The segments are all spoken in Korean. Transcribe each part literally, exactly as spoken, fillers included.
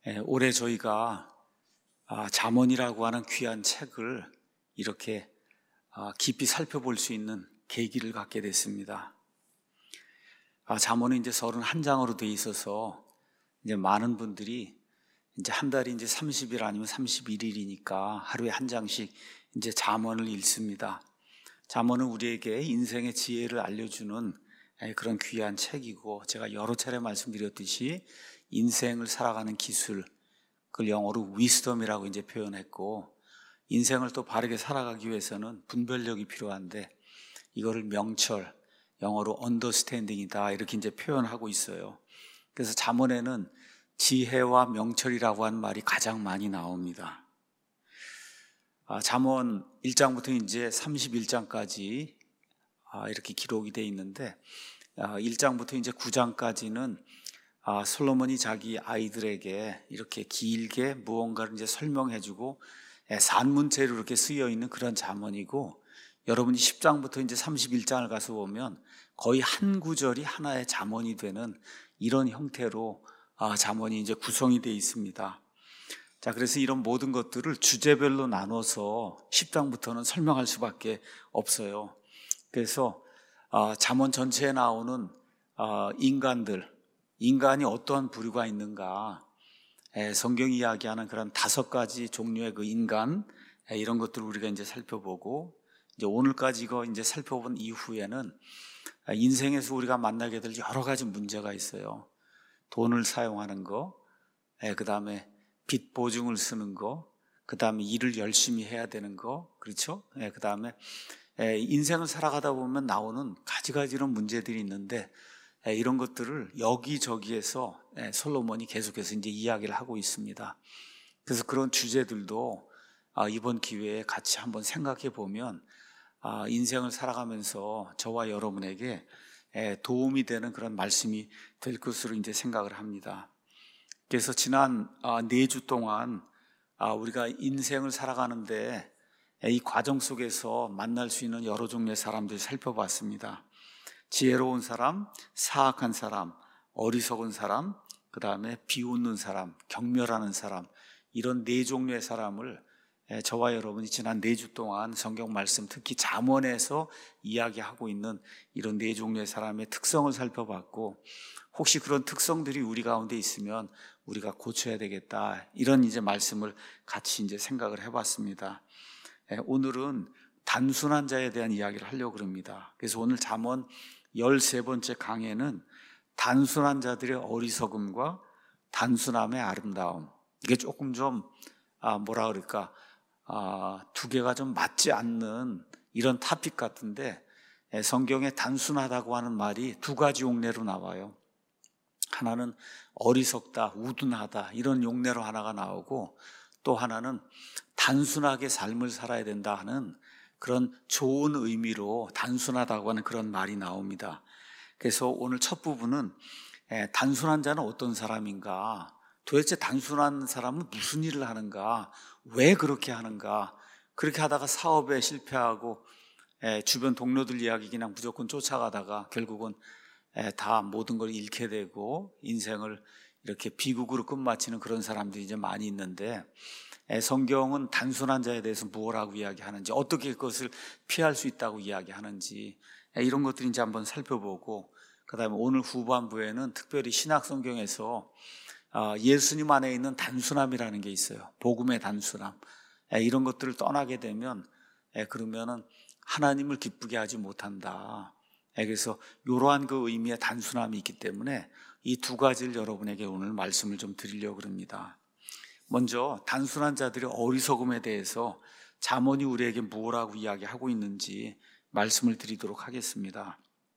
예, 올해 저희가 아, 잠언이라고 하는 귀한 책을 이렇게 아, 깊이 살펴볼 수 있는 계기를 갖게 됐습니다. 아, 잠언은 이제 서른한 장으로 되어 있어서 이제 많은 분들이 이제 한 달이 이제 삼십 일 아니면 삼십일 일이니까 하루에 한 장씩 이제 잠언을 읽습니다. 잠언은 우리에게 인생의 지혜를 알려주는 그런 귀한 책이고, 제가 여러 차례 말씀드렸듯이 인생을 살아가는 기술, 그걸 영어로 위스덤이라고 이제 표현했고, 인생을 또 바르게 살아가기 위해서는 분별력이 필요한데 이거를 명철, 영어로 언더스탠딩이다 이렇게 이제 표현하고 있어요. 그래서 잠언에는 지혜와 명철이라고 하는 말이 가장 많이 나옵니다. 아, 잠언 일 장부터 이제 삼십일 장까지 아, 이렇게 기록이 되어 있는데, 아, 일 장부터 이제 구 장까지는 아, 솔로몬이 자기 아이들에게 이렇게 길게 무언가를 이제 설명해주고 산문체로 이렇게 쓰여 있는 그런 잠언이고, 여러분이 십 장부터 이제 삼십일 장을 가서 보면 거의 한 구절이 하나의 잠언이 되는 이런 형태로 아, 잠언이 이제 구성이 되어 있습니다. 자, 그래서 이런 모든 것들을 주제별로 나눠서 십 장부터는 설명할 수밖에 없어요. 그래서 아, 잠언 전체에 나오는 아, 인간들, 인간이 어떠한 부류가 있는가, 에, 성경이 이야기하는 그런 다섯 가지 종류의 그 인간, 에, 이런 것들을 우리가 이제 살펴보고, 이제 오늘까지 이거 이제 살펴본 이후에는 아, 인생에서 우리가 만나게 될 여러 가지 문제가 있어요. 돈을 사용하는 거, 그 다음에 빚 보증을 쓰는 거, 그 다음에 일을 열심히 해야 되는 거, 그렇죠? 그 다음에 인생을 살아가다 보면 나오는 가지가지 이런 문제들이 있는데, 이런 것들을 여기저기에서 솔로몬이 계속해서 이제 이야기를 하고 있습니다. 그래서 그런 주제들도 이번 기회에 같이 한번 생각해 보면 인생을 살아가면서 저와 여러분에게 도움이 되는 그런 말씀이 될 것으로 이제 생각을 합니다. 그래서 지난 네 주 동안 우리가 인생을 살아가는데 이 과정 속에서 만날 수 있는 여러 종류의 사람들 살펴봤습니다. 지혜로운 사람, 사악한 사람, 어리석은 사람, 그 다음에 비웃는 사람, 경멸하는 사람, 이런 네 종류의 사람을 저와 여러분이 지난 네 주 동안 성경 말씀, 특히 잠언에서 이야기하고 있는 이런 네 종류의 사람의 특성을 살펴봤고, 혹시 그런 특성들이 우리 가운데 있으면 우리가 고쳐야 되겠다, 이런 이제 말씀을 같이 이제 생각을 해봤습니다. 오늘은 단순한 자에 대한 이야기를 하려고 합니다. 그래서 오늘 잠언 열세 번째 강해는 단순한 자들의 어리석음과 단순함의 아름다움, 이게 조금 좀 아, 뭐라 그럴까 아, 두 개가 좀 맞지 않는 이런 토픽 같은데, 성경에 단순하다고 하는 말이 두 가지 용례로 나와요. 하나는 어리석다, 우둔하다 이런 용례로 하나가 나오고, 또 하나는 단순하게 삶을 살아야 된다 하는 그런 좋은 의미로 단순하다고 하는 그런 말이 나옵니다. 그래서 오늘 첫 부분은 단순한 자는 어떤 사람인가, 도대체 단순한 사람은 무슨 일을 하는가, 왜 그렇게 하는가, 그렇게 하다가 사업에 실패하고 주변 동료들 이야기 그냥 무조건 쫓아가다가 결국은 다 모든 걸 잃게 되고 인생을 이렇게 비극으로 끝마치는 그런 사람들이 이제 많이 있는데, 성경은 단순한 자에 대해서 무엇라고 이야기하는지, 어떻게 그것을 피할 수 있다고 이야기하는지, 이런 것들을 이제 한번 살펴보고, 그 다음에 오늘 후반부에는 특별히 신약 성경에서 예수님 안에 있는 단순함이라는 게 있어요. 복음의 단순함. 이런 것들을 떠나게 되면 그러면은 하나님을 기쁘게 하지 못한다. 그래서 이러한 그 의미의 단순함이 있기 때문에 이 두 가지를 여러분에게 오늘 말씀을 좀 드리려고 합니다. 먼저 단순한 자들의 어리석음에 대해서 잠언이 우리에게 무엇라고 이야기하고 있는지 말씀을 드리도록 하겠습니다.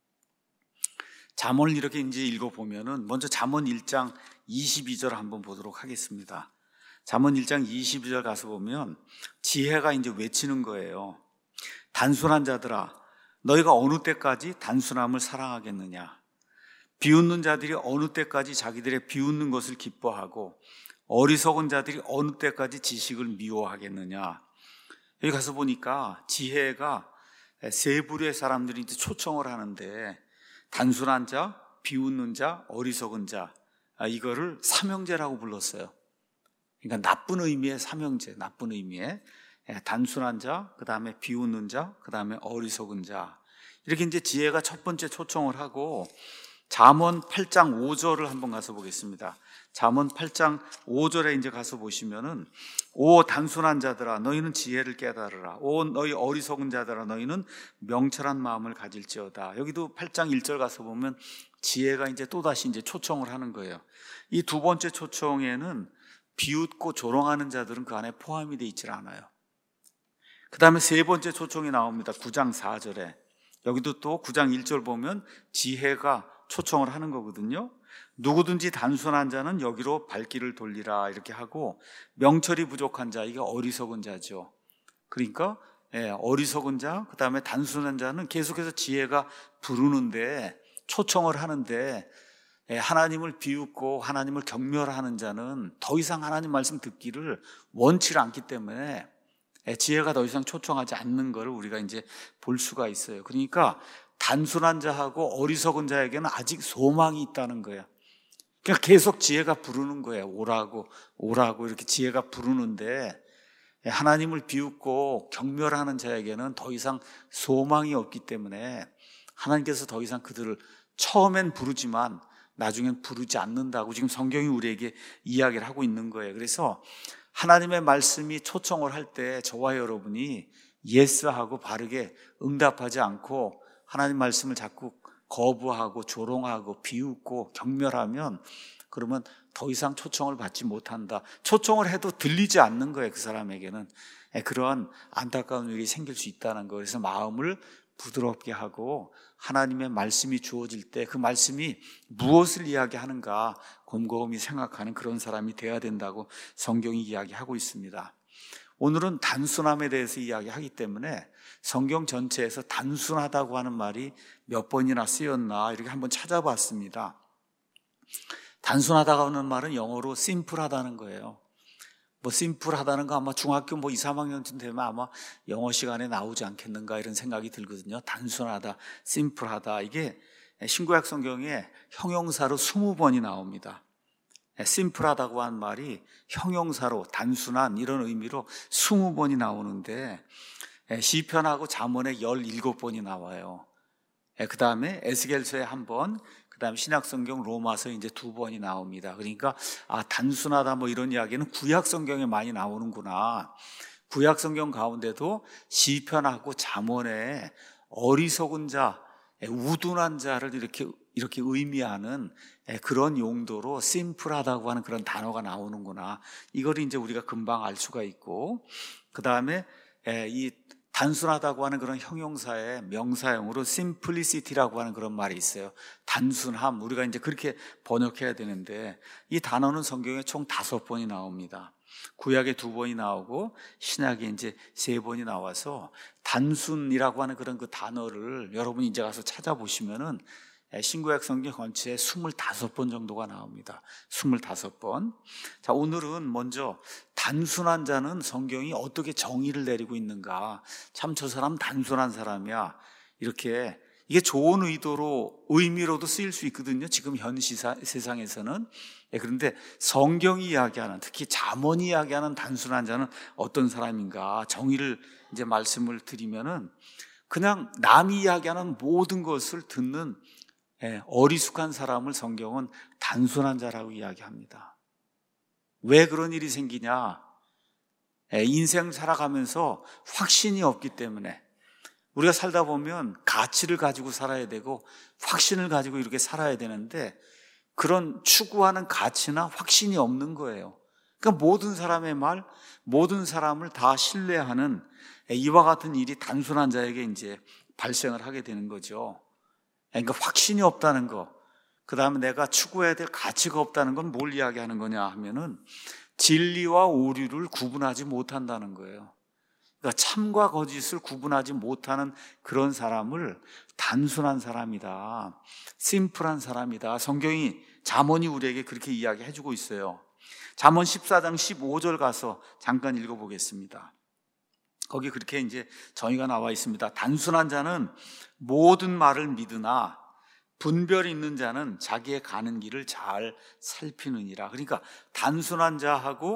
잠언을 이렇게 이제 읽어보면은 먼저 잠언 일 장 이십이 절 한번 보도록 하겠습니다. 잠언 일 장 이십이 절 가서 보면 지혜가 이제 외치는 거예요. 단순한 자들아, 너희가 어느 때까지 단순함을 사랑하겠느냐? 비웃는 자들이 어느 때까지 자기들의 비웃는 것을 기뻐하고 어리석은 자들이 어느 때까지 지식을 미워하겠느냐? 여기 가서 보니까 지혜가 세 부류의 사람들이 이제 초청을 하는데, 단순한 자, 비웃는 자, 어리석은 자, 이거를 삼형제라고 불렀어요. 그러니까 나쁜 의미의 삼형제, 나쁜 의미의 단순한 자, 그 다음에 비웃는 자, 그 다음에 어리석은 자. 이렇게 이제 지혜가 첫 번째 초청을 하고 잠언 팔 장 오 절을 한번 가서 보겠습니다. 잠언 팔 장 오 절에 이제 가서 보시면은 오 단순한 자들아 너희는 지혜를 깨달으라. 오 너희 어리석은 자들아 너희는 명철한 마음을 가질지어다. 여기도 팔 장 일 절 가서 보면 지혜가 이제 또다시 이제 초청을 하는 거예요. 이 두 번째 초청에는 비웃고 조롱하는 자들은 그 안에 포함이 되어 있질 않아요. 그 다음에 세 번째 초청이 나옵니다. 구 장 사 절에. 여기도 또 구 장 일 절 보면 지혜가 초청을 하는 거거든요. 누구든지 단순한 자는 여기로 발길을 돌리라 이렇게 하고 명철이 부족한 자, 이게 어리석은 자죠. 그러니까 예, 어리석은 자, 그 다음에 단순한 자는 계속해서 지혜가 부르는데 초청을 하는데 예, 하나님을 비웃고 하나님을 경멸하는 자는 더 이상 하나님 말씀 듣기를 원치 않기 때문에 예, 지혜가 더 이상 초청하지 않는 것을 우리가 이제 볼 수가 있어요. 그러니까 단순한 자하고 어리석은 자에게는 아직 소망이 있다는 거예요. 그러니까 계속 지혜가 부르는 거예요. 오라고 오라고 이렇게 지혜가 부르는데 하나님을 비웃고 경멸하는 자에게는 더 이상 소망이 없기 때문에 하나님께서 더 이상 그들을 처음엔 부르지만 나중엔 부르지 않는다고 지금 성경이 우리에게 이야기를 하고 있는 거예요. 그래서 하나님의 말씀이 초청을 할 때 저와 여러분이 예스하고 바르게 응답하지 않고 하나님 말씀을 자꾸 거부하고 조롱하고 비웃고 경멸하면 그러면 더 이상 초청을 받지 못한다. 초청을 해도 들리지 않는 거예요. 그 사람에게는 그런 안타까운 일이 생길 수 있다는 거예요. 그래서 마음을 부드럽게 하고 하나님의 말씀이 주어질 때 그 말씀이 무엇을 이야기하는가 곰곰이 생각하는 그런 사람이 되어야 된다고 성경이 이야기하고 있습니다. 오늘은 단순함에 대해서 이야기하기 때문에 성경 전체에서 단순하다고 하는 말이 몇 번이나 쓰였나 이렇게 한번 찾아봤습니다. 단순하다고 하는 말은 영어로 심플하다는 거예요. 뭐 심플하다는 거 아마 중학교 뭐 이, 삼 학년쯤 되면 아마 영어 시간에 나오지 않겠는가 이런 생각이 들거든요. 단순하다, 심플하다. 이게 신구약 성경에 형용사로 스무 번이 나옵니다. 심플하다고 한 말이 형용사로 단순한 이런 의미로 스무 번이 나오는데 시편하고 잠언에 열일곱 번이 나와요. 그 다음에 에스겔서에 한 번, 그 다음에 신약성경 로마서에 이제 두 번이 나옵니다. 그러니까 아 단순하다 뭐 이런 이야기는 구약성경에 많이 나오는구나. 구약성경 가운데도 시편하고 잠언에 어리석은 자, 우둔한 자를 이렇게 이렇게 의미하는 그런 용도로 심플하다고 하는 그런 단어가 나오는구나. 이걸 이제 우리가 금방 알 수가 있고, 그 다음에 이 단순하다고 하는 그런 형용사의 명사형으로 simplicity라고 하는 그런 말이 있어요. 단순함, 우리가 이제 그렇게 번역해야 되는데 이 단어는 성경에 총 다섯 번이 나옵니다. 구약에 두 번이 나오고 신약에 이제 세 번이 나와서 단순이라고 하는 그런 그 단어를 여러분이 이제 가서 찾아보시면은 신구약 성경 전체에 스물다섯 번 정도가 나옵니다. 스물다섯 번. 자, 오늘은 먼저 단순한 자는 성경이 어떻게 정의를 내리고 있는가. 참 저 사람 단순한 사람이야. 이렇게 이게 좋은 의도로 의미로도 쓰일 수 있거든요. 지금 현 시사, 세상에서는. 그런데 성경이 이야기하는, 특히 잠언이 이야기하는 단순한 자는 어떤 사람인가 정의를 이제 말씀을 드리면은 그냥 남이 이야기하는 모든 것을 듣는 어리숙한 사람을 성경은 단순한 자라고 이야기합니다. 왜 그런 일이 생기냐? 인생 살아가면서 확신이 없기 때문에. 우리가 살다 보면 가치를 가지고 살아야 되고 확신을 가지고 이렇게 살아야 되는데 그런 추구하는 가치나 확신이 없는 거예요. 그러니까 모든 사람의 말, 모든 사람을 다 신뢰하는 이와 같은 일이 단순한 자에게 이제 발생을 하게 되는 거죠. 그러니까 확신이 없다는 거, 그 다음에 내가 추구해야 될 가치가 없다는 건 뭘 이야기하는 거냐 하면은 진리와 오류를 구분하지 못한다는 거예요. 그러니까 참과 거짓을 구분하지 못하는 그런 사람을 단순한 사람이다, 심플한 사람이다. 성경이, 잠언이 우리에게 그렇게 이야기해 주고 있어요. 잠언 십사 장 십오 절 가서 잠깐 읽어보겠습니다. 거기 그렇게 이제 정의가 나와 있습니다. 단순한 자는 모든 말을 믿으나 분별 있는 자는 자기의 가는 길을 잘 살피느니라. 그러니까 단순한 자하고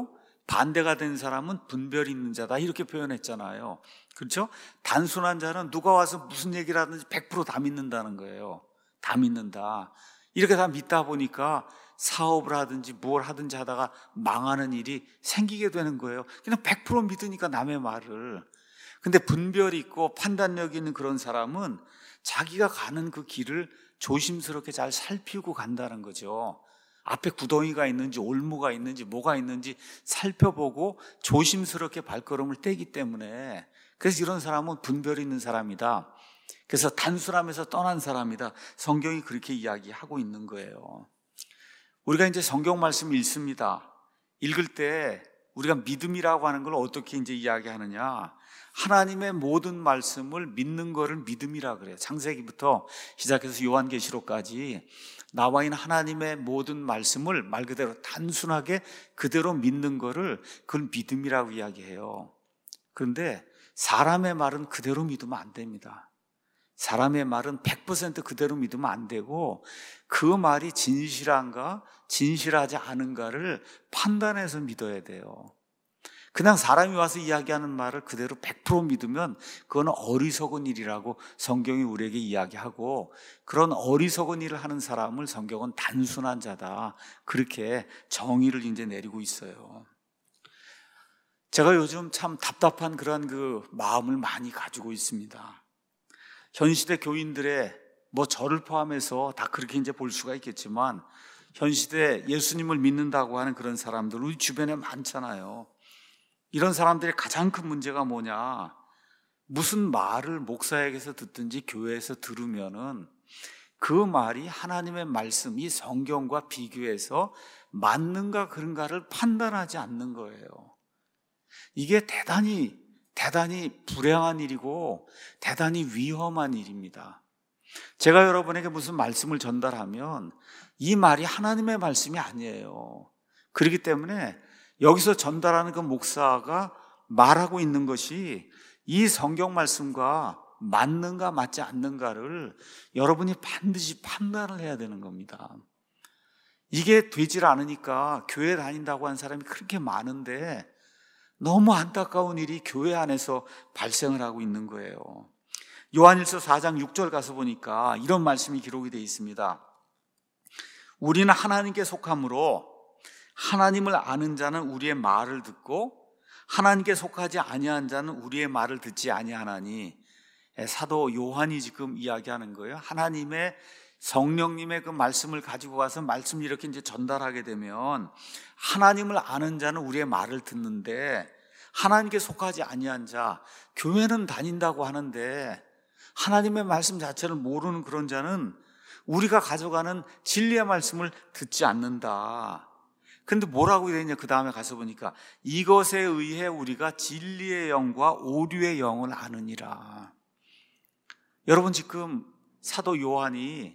반대가 된 사람은 분별이 있는 자다 이렇게 표현했잖아요. 그렇죠? 단순한 자는 누가 와서 무슨 얘기를 하든지 백 퍼센트 다 믿는다는 거예요. 다 믿는다. 이렇게 다 믿다 보니까 사업을 하든지 뭘 하든지 하다가 망하는 일이 생기게 되는 거예요. 그냥 백 퍼센트 믿으니까 남의 말을. 근데 분별이 있고 판단력이 있는 그런 사람은 자기가 가는 그 길을 조심스럽게 잘 살피고 간다는 거죠. 앞에 구덩이가 있는지 올무가 있는지 뭐가 있는지 살펴보고 조심스럽게 발걸음을 떼기 때문에, 그래서 이런 사람은 분별이 있는 사람이다. 그래서 단순함에서 떠난 사람이다. 성경이 그렇게 이야기하고 있는 거예요. 우리가 이제 성경 말씀을 읽습니다. 읽을 때 우리가 믿음이라고 하는 걸 어떻게 이제 이야기하느냐? 하나님의 모든 말씀을 믿는 거를 믿음이라 그래요. 창세기부터 시작해서 요한계시록까지 나와 있는 하나님의 모든 말씀을 말 그대로 단순하게 그대로 믿는 거를 그걸 믿음이라고 이야기해요. 그런데 사람의 말은 그대로 믿으면 안 됩니다. 사람의 말은 백 퍼센트 그대로 믿으면 안 되고 그 말이 진실한가 진실하지 않은가를 판단해서 믿어야 돼요. 그냥 사람이 와서 이야기하는 말을 그대로 백 퍼센트 믿으면 그건 어리석은 일이라고 성경이 우리에게 이야기하고, 그런 어리석은 일을 하는 사람을 성경은 단순한 자다 그렇게 정의를 이제 내리고 있어요. 제가 요즘 참 답답한 그런 그 마음을 많이 가지고 있습니다. 현 시대 교인들의 뭐 저를 포함해서 다 그렇게 이제 볼 수가 있겠지만 현 시대 예수님을 믿는다고 하는 그런 사람들 우리 주변에 많잖아요. 이런 사람들의 가장 큰 문제가 뭐냐? 무슨 말을 목사에게서 듣든지 교회에서 들으면은 그 말이 하나님의 말씀, 이 성경과 비교해서 맞는가 그런가를 판단하지 않는 거예요. 이게 대단히 대단히 불행한 일이고 대단히 위험한 일입니다. 제가 여러분에게 무슨 말씀을 전달하면 이 말이 하나님의 말씀이 아니에요. 그렇기 때문에 여기서 전달하는 그 목사가 말하고 있는 것이 이 성경 말씀과 맞는가 맞지 않는가를 여러분이 반드시 판단을 해야 되는 겁니다. 이게 되질 않으니까 교회 다닌다고 하는 사람이 그렇게 많은데 너무 안타까운 일이 교회 안에서 발생을 하고 있는 거예요. 요한일서 사 장 육 절 가서 보니까 이런 말씀이 기록이 되어 있습니다. 우리는 하나님께 속함으로 하나님을 아는 자는 우리의 말을 듣고 하나님께 속하지 아니한 자는 우리의 말을 듣지 아니하나니, 사도 요한이 지금 이야기하는 거예요. 하나님의 성령님의 그 말씀을 가지고 와서 말씀을 이렇게 이제 전달하게 되면 하나님을 아는 자는 우리의 말을 듣는데 하나님께 속하지 아니한 자, 교회는 다닌다고 하는데 하나님의 말씀 자체를 모르는 그런 자는 우리가 가져가는 진리의 말씀을 듣지 않는다. 그런데 뭐라고 되어 있냐? 그 다음에 가서 보니까 이것에 의해 우리가 진리의 영과 오류의 영을 아느니라. 여러분, 지금 사도 요한이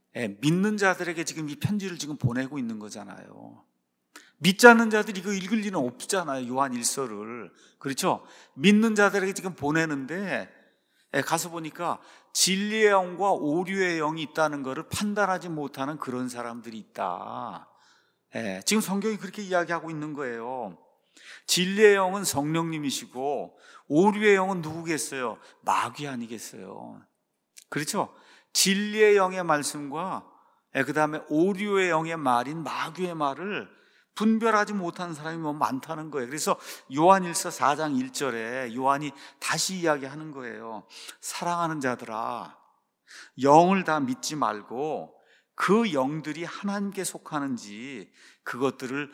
믿는 자들에게 지금 이 편지를 지금 보내고 있는 거잖아요. 믿지 않는 자들이 이거 읽을 리는 없잖아요. 요한 일서를. 그렇죠? 믿는 자들에게 지금 보내는데 가서 보니까 진리의 영과 오류의 영이 있다는 것을 판단하지 못하는 그런 사람들이 있다. 예, 지금 성경이 그렇게 이야기하고 있는 거예요. 진리의 영은 성령님이시고 오류의 영은 누구겠어요? 마귀 아니겠어요? 그렇죠? 진리의 영의 말씀과 예, 그 다음에 오류의 영의 말인 마귀의 말을 분별하지 못하는 사람이 뭐 많다는 거예요. 그래서 요한일서 사 장 일 절에 요한이 다시 이야기하는 거예요. 사랑하는 자들아, 영을 다 믿지 말고 그 영들이 하나님께 속하는지 그것들을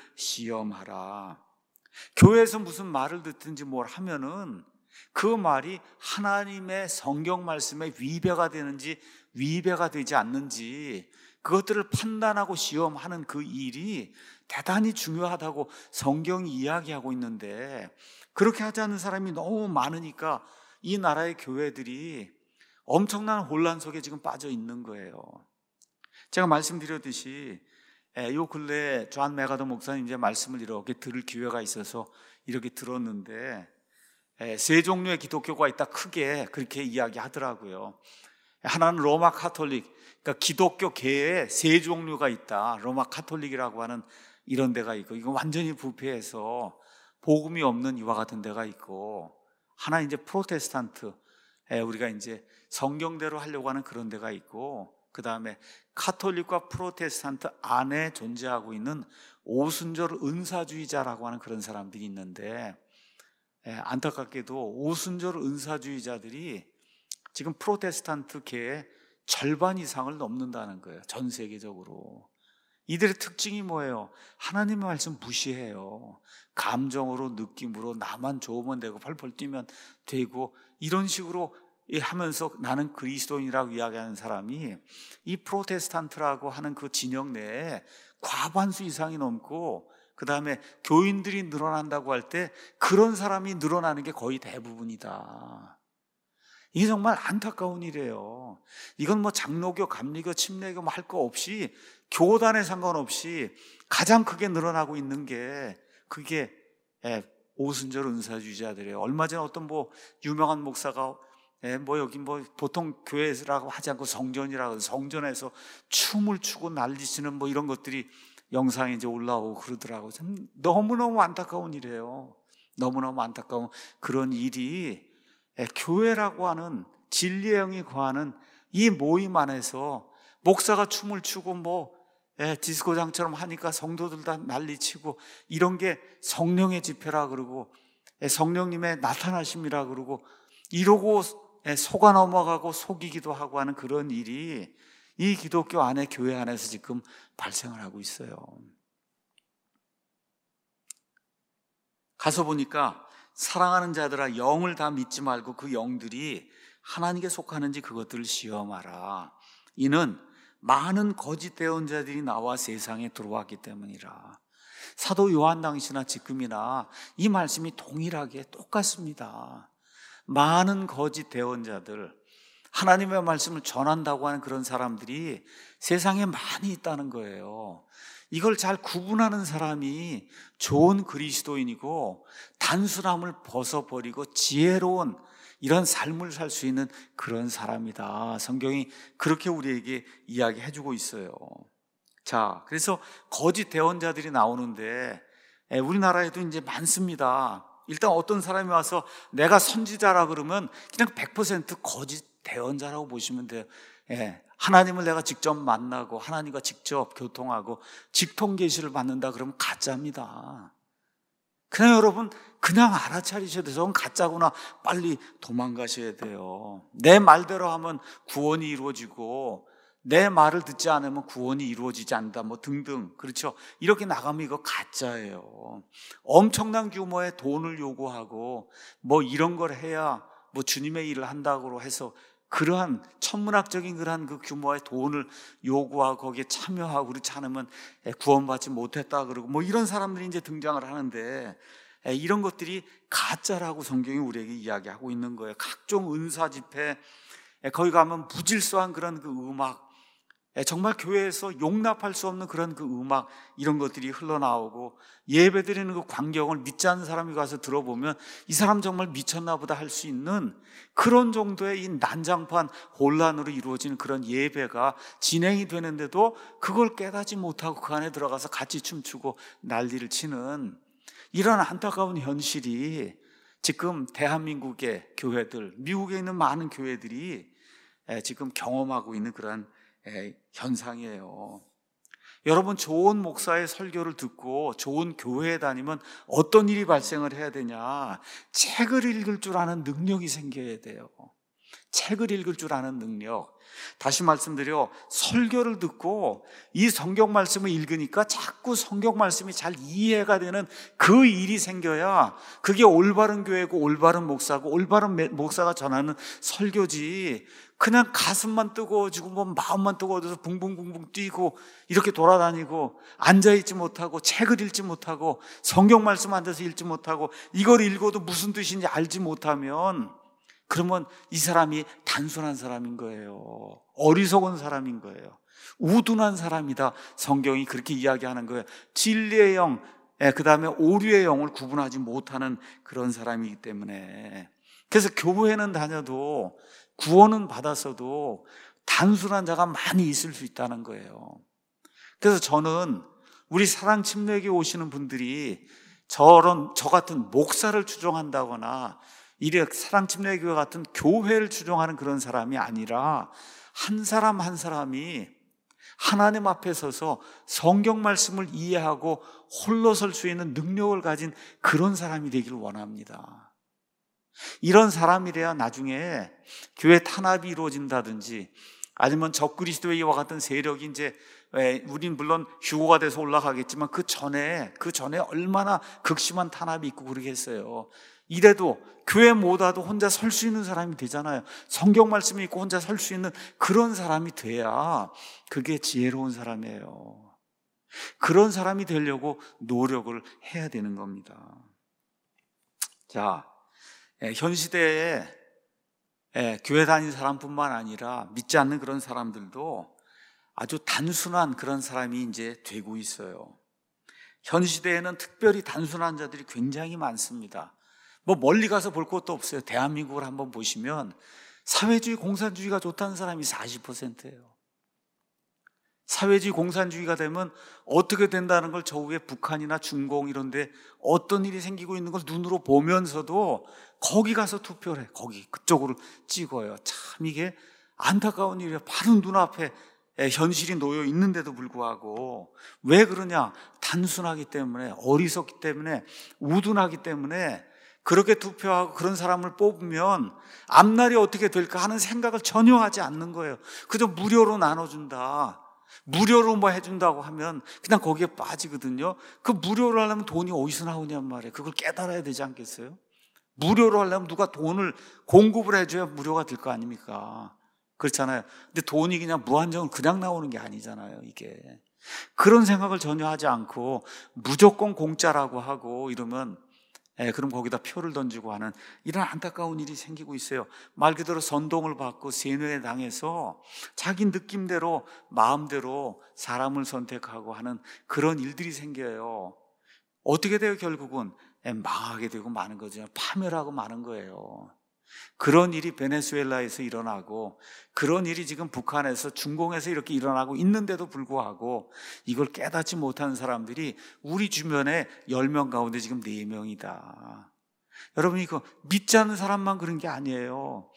시험하라. 교회에서 무슨 말을 듣든지 뭘 하면은 그 말이 하나님의 성경 말씀에 위배가 되는지 위배가 되지 않는지 그것들을 판단하고 시험하는 그 일이 대단히 중요하다고 성경이 이야기하고 있는데, 그렇게 하지 않는 사람이 너무 많으니까 이 나라의 교회들이 엄청난 혼란 속에 지금 빠져 있는 거예요. 제가 말씀드렸듯이 요 근래에 존 메가더 목사님 이제 말씀을 이렇게 들을 기회가 있어서 이렇게 들었는데, 세 종류의 기독교가 있다 크게 그렇게 이야기하더라고요. 하나는 로마 카톨릭, 그러니까 기독교계에 세 종류가 있다. 로마 카톨릭이라고 하는 이런 데가 있고, 이거 완전히 부패해서 복음이 없는 이와 같은 데가 있고, 하나 이제 프로테스탄트, 우리가 이제 성경대로 하려고 하는 그런 데가 있고, 그 다음에 카톨릭과 프로테스탄트 안에 존재하고 있는 오순절 은사주의자라고 하는 그런 사람들이 있는데, 안타깝게도 오순절 은사주의자들이 지금 프로테스탄트계의 절반 이상을 넘는다는 거예요. 전 세계적으로. 이들의 특징이 뭐예요? 하나님의 말씀 무시해요. 감정으로, 느낌으로 나만 좋으면 되고 펄펄 뛰면 되고, 이런 식으로 하면서 나는 그리스도인이라고 이야기하는 사람이 이 프로테스탄트라고 하는 그 진영 내에 과반수 이상이 넘고, 그 다음에 교인들이 늘어난다고 할 때 그런 사람이 늘어나는 게 거의 대부분이다. 이게 정말 안타까운 일이에요. 이건 뭐 장로교, 감리교, 침례교 뭐 할 거 없이, 교단에 상관없이 가장 크게 늘어나고 있는 게 그게 오순절 은사주의자들이에요. 얼마 전에 어떤 뭐 유명한 목사가 뭐 여기 뭐 보통 교회라고 하지 않고 성전이라고, 성전에서 춤을 추고 난리치는 뭐 이런 것들이 영상에 이제 올라오고 그러더라고요. 참 너무너무 안타까운 일이에요. 너무너무 안타까운 그런 일이 교회라고 하는 진리의 영이 거하는 이 모임 안에서 목사가 춤을 추고 뭐 디스코장처럼 하니까 성도들 다 난리치고, 이런 게 성령의 집회라 그러고 성령님의 나타나심이라 그러고, 이러고 속아 넘어가고 속이기도 하고 하는 그런 일이 이 기독교 안에, 교회 안에서 지금 발생을 하고 있어요. 가서 보니까 사랑하는 자들아, 영을 다 믿지 말고 그 영들이 하나님께 속하는지 그것들을 시험하라. 이는 많은 거짓 대언자들이 나와 세상에 들어왔기 때문이라. 사도 요한 당시나 지금이나 이 말씀이 동일하게 똑같습니다. 많은 거짓 대언자들, 하나님의 말씀을 전한다고 하는 그런 사람들이 세상에 많이 있다는 거예요. 이걸 잘 구분하는 사람이 좋은 그리스도인이고, 단순함을 벗어버리고 지혜로운 이런 삶을 살 수 있는 그런 사람이다. 성경이 그렇게 우리에게 이야기해주고 있어요. 자, 그래서 거짓 대언자들이 나오는데 우리나라에도 이제 많습니다. 일단 어떤 사람이 와서 내가 선지자라 그러면 그냥 백 퍼센트 거짓 대언자라고 보시면 돼요. 예, 하나님을 내가 직접 만나고 하나님과 직접 교통하고 직통 계시를 받는다 그러면 가짜입니다. 그냥 여러분 그냥 알아차리셔야 돼서 그건 가짜구나, 빨리 도망가셔야 돼요. 내 말대로 하면 구원이 이루어지고 내 말을 듣지 않으면 구원이 이루어지지 않는다 뭐 등등, 그렇죠? 이렇게 나가면 이거 가짜예요. 엄청난 규모의 돈을 요구하고 뭐 이런 걸 해야 뭐 주님의 일을 한다고 해서 그러한 천문학적인 그러한 그 규모의 돈을 요구하고 거기에 참여하고 그렇지 않으면 구원받지 못했다 그러고 뭐 이런 사람들이 이제 등장을 하는데, 이런 것들이 가짜라고 성경이 우리에게 이야기하고 있는 거예요. 각종 은사 집회, 거기 가면 무질서한 그런 그 음악, 정말 교회에서 용납할 수 없는 그런 그 음악, 이런 것들이 흘러나오고, 예배 드리는 그 광경을 믿지 않는 사람이 가서 들어보면 이 사람 정말 미쳤나 보다 할 수 있는 그런 정도의 이 난장판 혼란으로 이루어지는 그런 예배가 진행이 되는데도 그걸 깨닫지 못하고 그 안에 들어가서 같이 춤추고 난리를 치는 이런 안타까운 현실이 지금 대한민국의 교회들, 미국에 있는 많은 교회들이 지금 경험하고 있는 그런 현상이에요. 여러분, 좋은 목사의 설교를 듣고 좋은 교회에 다니면 어떤 일이 발생을 해야 되냐? 책을 읽을 줄 아는 능력이 생겨야 돼요. 책을 읽을 줄 아는 능력. 다시 말씀드려, 설교를 듣고 이 성경 말씀을 읽으니까 자꾸 성경 말씀이 잘 이해가 되는 그 일이 생겨야 그게 올바른 교회고 올바른 목사고 올바른 목사가 전하는 설교지, 그냥 가슴만 뜨거워지고 뭐 마음만 뜨거워져서 붕붕붕붕 뛰고 이렇게 돌아다니고 앉아있지 못하고 책을 읽지 못하고 성경 말씀 앉아서 읽지 못하고 이걸 읽어도 무슨 뜻인지 알지 못하면, 그러면 이 사람이 단순한 사람인 거예요. 어리석은 사람인 거예요. 우둔한 사람이다. 성경이 그렇게 이야기하는 거예요. 진리의 영, 그 다음에 오류의 영을 구분하지 못하는 그런 사람이기 때문에. 그래서 교회는 다녀도 구원은 받았어도 단순한 자가 많이 있을 수 있다는 거예요. 그래서 저는 우리 사랑 침례교회 오시는 분들이 저런 저 같은 목사를 추종한다거나 이래 사랑침례교회 같은 교회를 추종하는 그런 사람이 아니라 한 사람 한 사람이 하나님 앞에 서서 성경 말씀을 이해하고 홀로 설 수 있는 능력을 가진 그런 사람이 되기를 원합니다. 이런 사람이래야 나중에 교회 탄압이 이루어진다든지 아니면 적그리스도와 같은 세력이 이제 우린 물론 휴고가 돼서 올라가겠지만 그 전에 그 전에 얼마나 극심한 탄압이 있고 그러겠어요. 이래도 교회 못 와도 혼자 설 수 있는 사람이 되잖아요. 성경 말씀이 있고 혼자 설 수 있는 그런 사람이 돼야 그게 지혜로운 사람이에요. 그런 사람이 되려고 노력을 해야 되는 겁니다. 자, 현 시대에 교회 다니는 사람뿐만 아니라 믿지 않는 그런 사람들도 아주 단순한 그런 사람이 이제 되고 있어요. 현 시대에는 특별히 단순한 자들이 굉장히 많습니다. 뭐 멀리 가서 볼 것도 없어요. 대한민국을 한번 보시면 사회주의 공산주의가 좋다는 사람이 사십 퍼센트예요. 사회주의 공산주의가 되면 어떻게 된다는 걸 저 위에 북한이나 중공 이런 데 어떤 일이 생기고 있는 걸 눈으로 보면서도 거기 가서 투표를 해. 거기 그쪽으로 찍어요. 참 이게 안타까운 일이에요. 바로 눈앞에 현실이 놓여 있는데도 불구하고 왜 그러냐? 단순하기 때문에, 어리석기 때문에, 우둔하기 때문에 그렇게 투표하고 그런 사람을 뽑으면 앞날이 어떻게 될까 하는 생각을 전혀 하지 않는 거예요. 그저 무료로 나눠준다, 무료로 뭐 해준다고 하면 그냥 거기에 빠지거든요. 그 무료로 하려면 돈이 어디서 나오냔 말이에요. 그걸 깨달아야 되지 않겠어요? 무료로 하려면 누가 돈을 공급을 해줘야 무료가 될 거 아닙니까? 그렇잖아요. 근데 돈이 그냥 무한정으로 그냥 나오는 게 아니잖아요, 이게. 그런 생각을 전혀 하지 않고 무조건 공짜라고 하고 이러면 예, 그럼 거기다 표를 던지고 하는 이런 안타까운 일이 생기고 있어요. 말 그대로 선동을 받고 세뇌에 당해서 자기 느낌대로 마음대로 사람을 선택하고 하는 그런 일들이 생겨요. 어떻게 돼요? 결국은 예, 망하게 되고 마는 거죠. 파멸하고 마는 거예요. 그런 일이 베네수엘라에서 일어나고 그런 일이 지금 북한에서 중공에서 이렇게 일어나고 있는데도 불구하고 이걸 깨닫지 못하는 사람들이 우리 주변에 열 명 가운데 지금 네 명이다. 여러분, 이거 믿지 않는 사람만 그런 게 아니에요.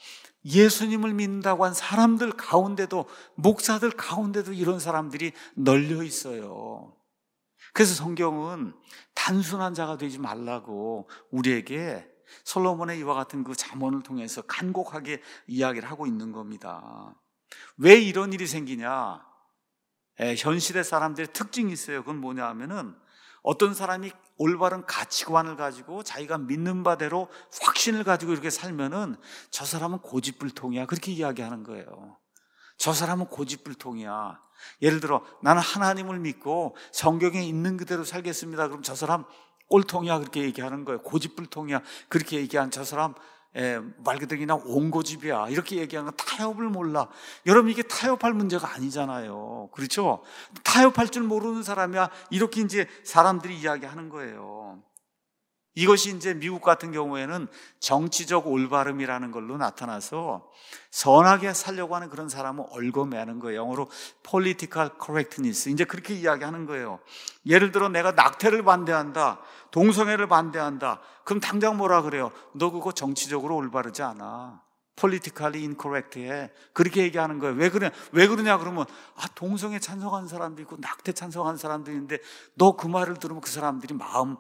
예수님을 믿는다고 한 사람들 가운데도, 목사들 가운데도 이런 사람들이 널려 있어요. 그래서 성경은 단순한 자가 되지 말라고 우리에게 솔로몬의 이와 같은 그 잠언을 통해서 간곡하게 이야기를 하고 있는 겁니다. 왜 이런 일이 생기냐? 에, 현 시대 사람들의 특징이 있어요. 그건 뭐냐 하면은 어떤 사람이 올바른 가치관을 가지고 자기가 믿는 바대로 확신을 가지고 이렇게 살면은 저 사람은 고집불통이야, 그렇게 이야기하는 거예요. 저 사람은 고집불통이야. 예를 들어 나는 하나님을 믿고 성경에 있는 그대로 살겠습니다. 그럼 저 사람 꼴통이야, 그렇게 얘기하는 거예요. 고집불통이야, 그렇게 얘기한 저 사람 에, 말 그대로 그냥 온고집이야, 이렇게 얘기하는 건 타협을 몰라. 여러분, 이게 타협할 문제가 아니잖아요. 그렇죠? 타협할 줄 모르는 사람이야, 이렇게 이제 사람들이 이야기하는 거예요. 이것이 이제 미국 같은 경우에는 정치적 올바름이라는 걸로 나타나서 선하게 살려고 하는 그런 사람은 얽어매는 거예요. 영어로 political correctness, 이제 그렇게 이야기하는 거예요. 예를 들어 내가 낙태를 반대한다, 동성애를 반대한다, 그럼 당장 뭐라 그래요? 너 그거 정치적으로 올바르지 않아, politically incorrect해, 그렇게 얘기하는 거예요. 왜 그래? 왜 그러냐 그러면 아, 동성애 찬성하는 사람도 있고 낙태 찬성하는 사람도 있는데 너 그 말을 들으면 그 사람들이 마음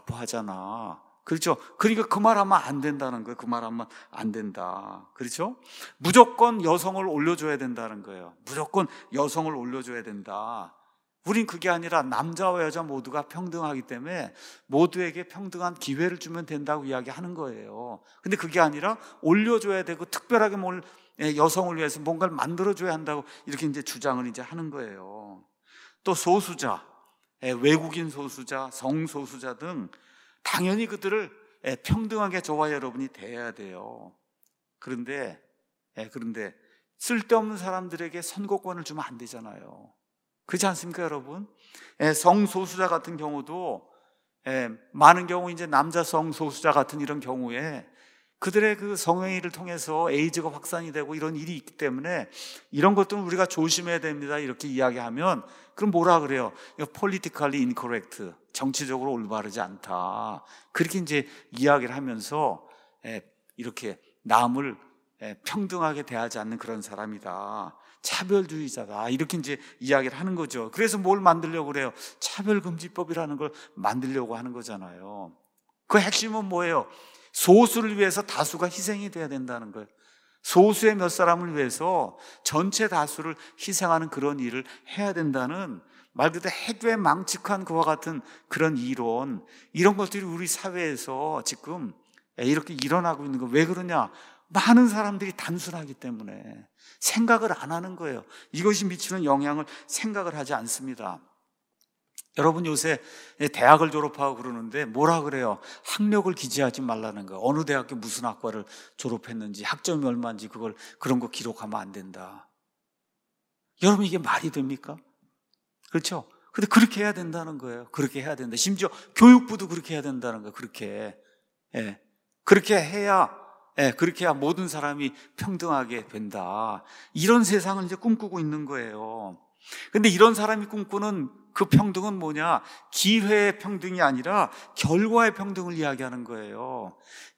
아파하잖아. 그렇죠? 그러니까 그 말하면 안 된다는 거예요. 그 말하면 안 된다. 그렇죠? 무조건 여성을 올려줘야 된다는 거예요. 무조건 여성을 올려줘야 된다. 우린 그게 아니라 남자와 여자 모두가 평등하기 때문에 모두에게 평등한 기회를 주면 된다고 이야기하는 거예요. 근데 그게 아니라 올려줘야 되고 특별하게 뭘 여성을 위해서 뭔가를 만들어줘야 한다고 이렇게 이제 주장을 이제 하는 거예요. 또 소수자, 외국인 소수자, 성소수자 등 당연히 그들을 평등하게 저와 여러분이 대해야 돼요. 그런데 그런데 쓸데없는 사람들에게 선거권을 주면 안 되잖아요. 그렇지 않습니까, 여러분? 성소수자 같은 경우도 많은 경우 이제 남자 성소수자 같은 이런 경우에 그들의 그 성행위를 통해서 에이즈가 확산이 되고 이런 일이 있기 때문에 이런 것들은 우리가 조심해야 됩니다. 이렇게 이야기하면 그럼 뭐라 그래요? 이거 politically incorrect, 정치적으로 올바르지 않다. 그렇게 이제 이야기를 하면서 이렇게 남을 평등하게 대하지 않는 그런 사람이다. 차별주의자다. 이렇게 이제 이야기를 하는 거죠. 그래서 뭘 만들려고 그래요? 차별금지법이라는 걸 만들려고 하는 거잖아요. 그 핵심은 뭐예요? 소수를 위해서 다수가 희생이 돼야 된다는 거예요. 소수의 몇 사람을 위해서 전체 다수를 희생하는 그런 일을 해야 된다는, 말 그대로 해괴 망측한 그와 같은 그런 이론, 이런 것들이 우리 사회에서 지금 이렇게 일어나고 있는 거예요. 왜 그러냐? 많은 사람들이 단순하기 때문에 생각을 안 하는 거예요. 이것이 미치는 영향을 생각을 하지 않습니다. 여러분 요새 대학을 졸업하고 그러는데 뭐라 그래요? 학력을 기재하지 말라는 거예요. 어느 대학교 무슨 학과를 졸업했는지, 학점이 얼마인지 그걸 그런 거 기록하면 안 된다. 여러분 이게 말이 됩니까? 그렇죠? 근데 그렇게 해야 된다는 거예요. 그렇게 해야 된다. 심지어 교육부도 그렇게 해야 된다는 거예요. 그렇게. 예. 그렇게 해야 예, 그렇게 해야 모든 사람이 평등하게 된다. 이런 세상을 이제 꿈꾸고 있는 거예요. 근데 이런 사람이 꿈꾸는 그 평등은 뭐냐? 기회의 평등이 아니라 결과의 평등을 이야기하는 거예요.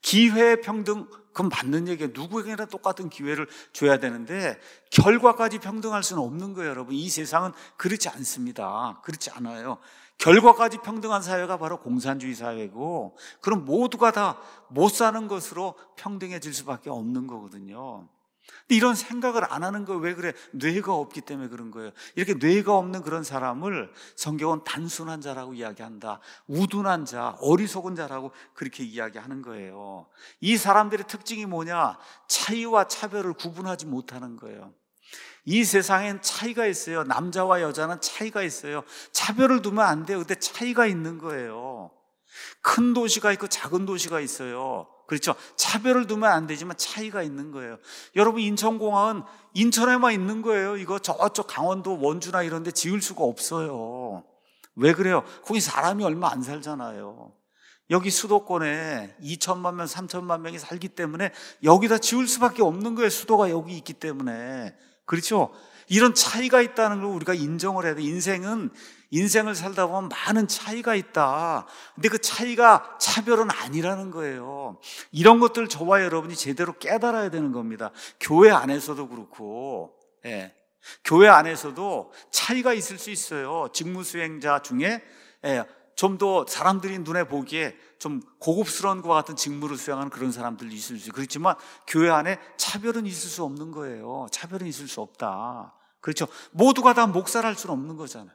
기회의 평등, 그건 맞는 얘기예요. 누구에게나 똑같은 기회를 줘야 되는데 결과까지 평등할 수는 없는 거예요, 여러분. 이 세상은 그렇지 않습니다. 그렇지 않아요. 결과까지 평등한 사회가 바로 공산주의 사회고, 그럼 모두가 다 못 사는 것으로 평등해질 수밖에 없는 거거든요. 근데 이런 생각을 안 하는 거 왜 그래? 뇌가 없기 때문에 그런 거예요. 이렇게 뇌가 없는 그런 사람을 성경은 단순한 자라고 이야기한다. 우둔한 자, 어리석은 자라고 그렇게 이야기하는 거예요. 이 사람들의 특징이 뭐냐? 차이와 차별을 구분하지 못하는 거예요. 이 세상엔 차이가 있어요. 남자와 여자는 차이가 있어요. 차별을 두면 안 돼요. 근데 차이가 있는 거예요. 큰 도시가 있고 작은 도시가 있어요. 그렇죠? 차별을 두면 안 되지만 차이가 있는 거예요. 여러분 인천공항은 인천에만 있는 거예요. 이거 저쪽 강원도 원주나 이런 데 지을 수가 없어요. 왜 그래요? 거기 사람이 얼마 안 살잖아요. 여기 수도권에 이천만 명, 삼천만 명이 살기 때문에 여기다 지을 수밖에 없는 거예요. 수도가 여기 있기 때문에. 그렇죠? 이런 차이가 있다는 걸 우리가 인정을 해야 돼. 인생은, 인생을 살다 보면 많은 차이가 있다. 근데 그 차이가 차별은 아니라는 거예요. 이런 것들 저와 여러분이 제대로 깨달아야 되는 겁니다. 교회 안에서도 그렇고, 예. 교회 안에서도 차이가 있을 수 있어요. 직무 수행자 중에, 예. 좀 더 사람들이 눈에 보기에 좀 고급스러운 것과 같은 직무를 수행하는 그런 사람들도 있을 수 있어요. 그렇지만 교회 안에 차별은 있을 수 없는 거예요. 차별은 있을 수 없다. 그렇죠? 모두가 다 목사를 할 수는 없는 거잖아요.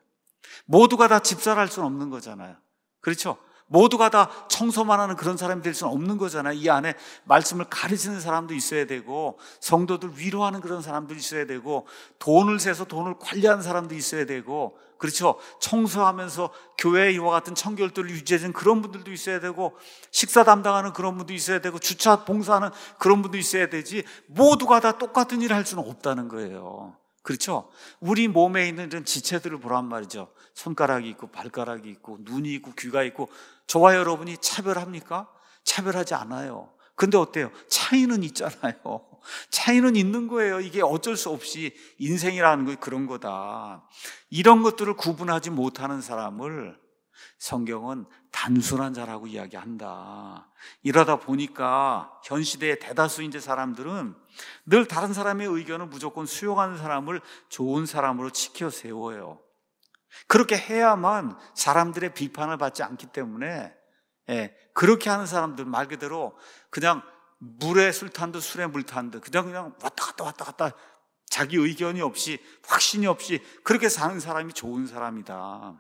모두가 다 집사를 할 수는 없는 거잖아요. 그렇죠? 모두가 다 청소만 하는 그런 사람이 될 수는 없는 거잖아요. 이 안에 말씀을 가르치는 사람도 있어야 되고, 성도들 위로하는 그런 사람도 있어야 되고, 돈을 세서 돈을 관리하는 사람도 있어야 되고, 그렇죠? 청소하면서 교회에 이와 같은 청결도를 유지해주는 그런 분들도 있어야 되고, 식사 담당하는 그런 분도 있어야 되고, 주차 봉사하는 그런 분도 있어야 되지, 모두가 다 똑같은 일을 할 수는 없다는 거예요. 그렇죠? 우리 몸에 있는 이런 지체들을 보란 말이죠. 손가락이 있고 발가락이 있고 눈이 있고 귀가 있고, 저와 여러분이 차별합니까? 차별하지 않아요. 근데 어때요? 차이는 있잖아요. 차이는 있는 거예요. 이게 어쩔 수 없이 인생이라는 게 그런 거다. 이런 것들을 구분하지 못하는 사람을 성경은 단순한 자라고 이야기한다. 이러다 보니까 현 시대의 대다수 이제 사람들은 늘 다른 사람의 의견을 무조건 수용하는 사람을 좋은 사람으로 치켜 세워요. 그렇게 해야만 사람들의 비판을 받지 않기 때문에, 예, 그렇게 하는 사람들 말 그대로 그냥 물에 술 탄 듯 술에 물 탄 듯 그냥 그냥 왔다 갔다 왔다 갔다 자기 의견이 없이 확신이 없이 그렇게 사는 사람이 좋은 사람이다.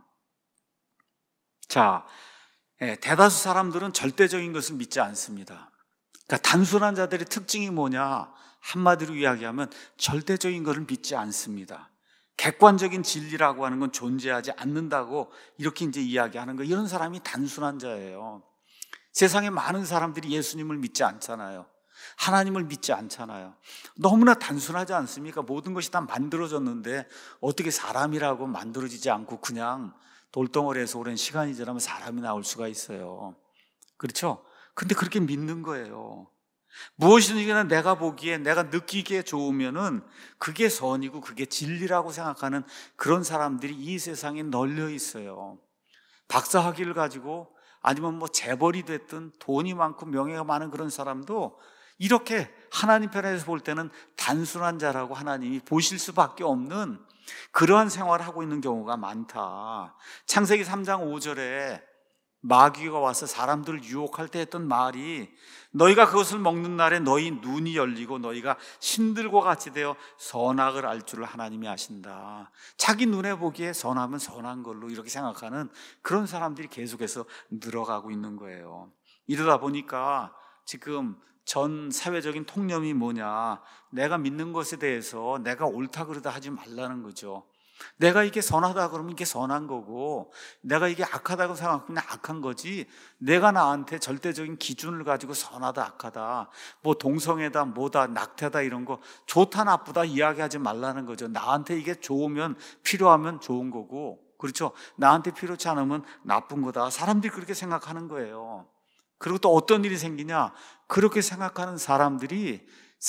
자, 예, 대다수 사람들은 절대적인 것을 믿지 않습니다. 그러니까 단순한 자들의 특징이 뭐냐? 한마디로 이야기하면 절대적인 것을 믿지 않습니다. 객관적인 진리라고 하는 건 존재하지 않는다고 이렇게 이제 이야기하는 거예요. 이런 사람이 단순한 자예요. 세상에 많은 사람들이 예수님을 믿지 않잖아요. 하나님을 믿지 않잖아요. 너무나 단순하지 않습니까? 모든 것이 다 만들어졌는데 어떻게 사람이라고 만들어지지 않고 그냥 돌덩어리에서 오랜 시간이 지나면 사람이 나올 수가 있어요. 그렇죠? 근데 그렇게 믿는 거예요. 무엇이든지 내가 보기에, 내가 느끼기에 좋으면은 그게 선이고 그게 진리라고 생각하는 그런 사람들이 이 세상에 널려 있어요. 박사학위를 가지고 아니면 뭐 재벌이 됐든 돈이 많고 명예가 많은 그런 사람도 이렇게 하나님 편에서 볼 때는 단순한 자라고 하나님이 보실 수밖에 없는 그러한 생활을 하고 있는 경우가 많다. 창세기 삼 장 오 절에 마귀가 와서 사람들을 유혹할 때 했던 말이, 너희가 그것을 먹는 날에 너희 눈이 열리고 너희가 신들과 같이 되어 선악을 알 줄을 하나님이 아신다. 자기 눈에 보기에 선하면 선한 걸로 이렇게 생각하는 그런 사람들이 계속해서 늘어가고 있는 거예요. 이러다 보니까 지금 전 사회적인 통념이 뭐냐, 내가 믿는 것에 대해서 내가 옳다 그르다 하지 말라는 거죠. 내가 이게 선하다 그러면 이게 선한 거고, 내가 이게 악하다고 생각하면 악한 거지, 내가 나한테 절대적인 기준을 가지고 선하다 악하다, 뭐 동성애다 뭐다 낙태다 이런 거 좋다 나쁘다 이야기하지 말라는 거죠. 나한테 이게 좋으면, 필요하면 좋은 거고, 그렇죠? 나한테 필요치 않으면 나쁜 거다. 사람들이 그렇게 생각하는 거예요. 그리고 또 어떤 일이 생기냐, 그렇게 생각하는 사람들이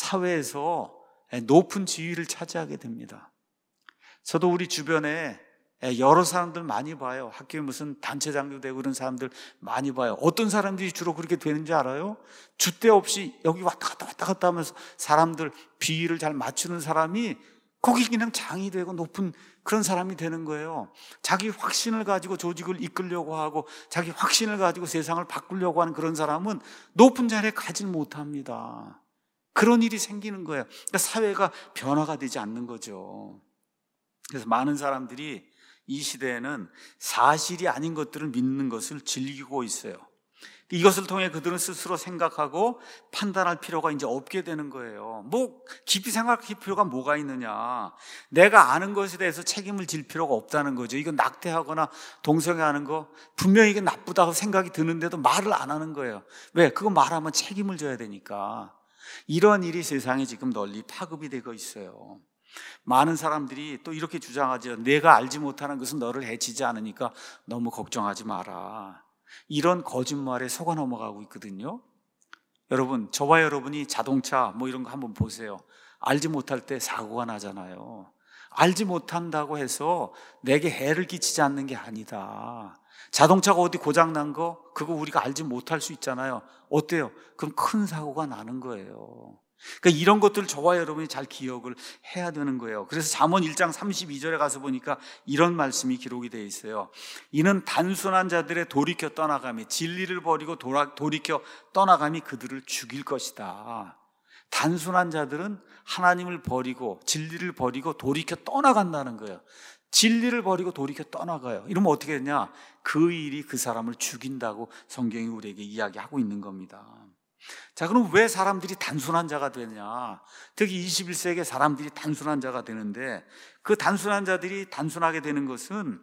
사회에서 높은 지위를 차지하게 됩니다. 저도 우리 주변에 여러 사람들 많이 봐요. 학교에 무슨 단체장도 되고 그런 사람들 많이 봐요. 어떤 사람들이 주로 그렇게 되는지 알아요? 줏대 없이 여기 왔다 갔다 왔다 갔다 하면서 사람들 비위를 잘 맞추는 사람이 거기 그냥 장이 되고 높은 그런 사람이 되는 거예요. 자기 확신을 가지고 조직을 이끌려고 하고 자기 확신을 가지고 세상을 바꾸려고 하는 그런 사람은 높은 자리에 가질 못합니다. 그런 일이 생기는 거예요. 그러니까 사회가 변화가 되지 않는 거죠. 그래서 많은 사람들이 이 시대에는 사실이 아닌 것들을 믿는 것을 즐기고 있어요. 이것을 통해 그들은 스스로 생각하고 판단할 필요가 이제 없게 되는 거예요. 뭐 깊이 생각할 필요가 뭐가 있느냐. 내가 아는 것에 대해서 책임을 질 필요가 없다는 거죠. 이건 낙태하거나 동성애하는 거 분명히 이게 나쁘다고 생각이 드는데도 말을 안 하는 거예요. 왜? 그거 말하면 책임을 져야 되니까. 이런 일이 세상에 지금 널리 파급이 되고 있어요. 많은 사람들이 또 이렇게 주장하죠. 내가 알지 못하는 것은 너를 해치지 않으니까 너무 걱정하지 마라. 이런 거짓말에 속아 넘어가고 있거든요. 여러분, 저와 여러분이 자동차 뭐 이런 거 한번 보세요. 알지 못할 때 사고가 나잖아요. 알지 못한다고 해서 내게 해를 끼치지 않는 게 아니다. 자동차가 어디 고장 난 거 그거 우리가 알지 못할 수 있잖아요. 어때요? 그럼 큰 사고가 나는 거예요. 그러니까 이런 것들을 저와 여러분이 잘 기억을 해야 되는 거예요. 그래서 잠언 일 장 삼십이 절에 가서 보니까 이런 말씀이 기록이 되어 있어요. 이는 단순한 자들의 돌이켜 떠나감이, 진리를 버리고 돌아, 돌이켜 떠나감이 그들을 죽일 것이다. 단순한 자들은 하나님을 버리고 진리를 버리고 돌이켜 떠나간다는 거예요. 진리를 버리고 돌이켜 떠나가요. 이러면 어떻게 되냐? 그 일이 그 사람을 죽인다고 성경이 우리에게 이야기하고 있는 겁니다. 자, 그럼 왜 사람들이 단순한 자가 되냐? 특히 이십일 세기에 사람들이 단순한 자가 되는데, 그 단순한 자들이 단순하게 되는 것은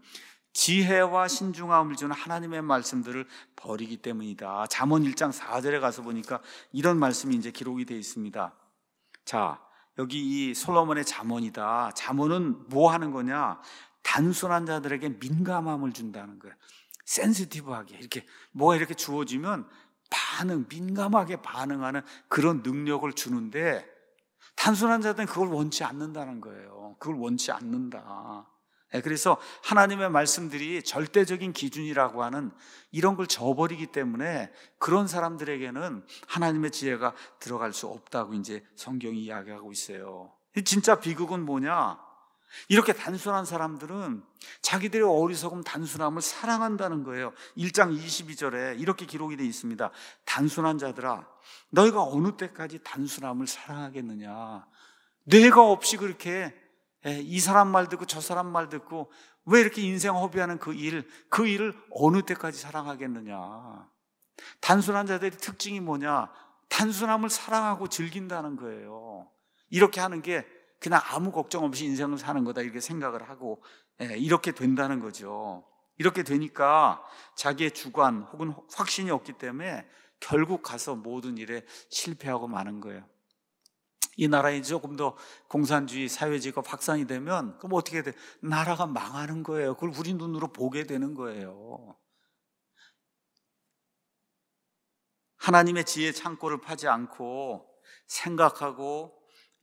지혜와 신중함을 주는 하나님의 말씀들을 버리기 때문이다. 잠언 일 장 사 절에 가서 보니까 이런 말씀이 이제 기록이 되어 있습니다. 자, 여기 이 솔로몬의 잠언이다. 잠언은 뭐 하는 거냐? 단순한 자들에게 민감함을 준다는 거예요. 센시티브하게 이렇게 뭐가 이렇게 주어지면 반응, 민감하게 반응하는 그런 능력을 주는데, 단순한 자들은 그걸 원치 않는다는 거예요. 그걸 원치 않는다. 그래서 하나님의 말씀들이 절대적인 기준이라고 하는 이런 걸 저버리기 때문에 그런 사람들에게는 하나님의 지혜가 들어갈 수 없다고 이제 성경이 이야기하고 있어요. 진짜 비극은 뭐냐? 이렇게 단순한 사람들은 자기들의 어리석음 단순함을 사랑한다는 거예요. 일 장 이십이 절에 이렇게 기록이 되어 있습니다. 단순한 자들아, 너희가 어느 때까지 단순함을 사랑하겠느냐? 뇌가 없이 그렇게 이 사람 말 듣고 저 사람 말 듣고 왜 이렇게 인생 허비하는 그 일, 그 일을 어느 때까지 사랑하겠느냐? 단순한 자들의 특징이 뭐냐? 단순함을 사랑하고 즐긴다는 거예요. 이렇게 하는 게 그냥 아무 걱정 없이 인생을 사는 거다 이렇게 생각을 하고 이렇게 된다는 거죠. 이렇게 되니까 자기의 주관 혹은 확신이 없기 때문에 결국 가서 모든 일에 실패하고 마는 거예요. 이 나라에 조금 더 공산주의 사회주의가 확산이 되면 그럼 어떻게 돼? 나라가 망하는 거예요. 그걸 우리 눈으로 보게 되는 거예요. 하나님의 지혜 창고를 파지 않고 생각하고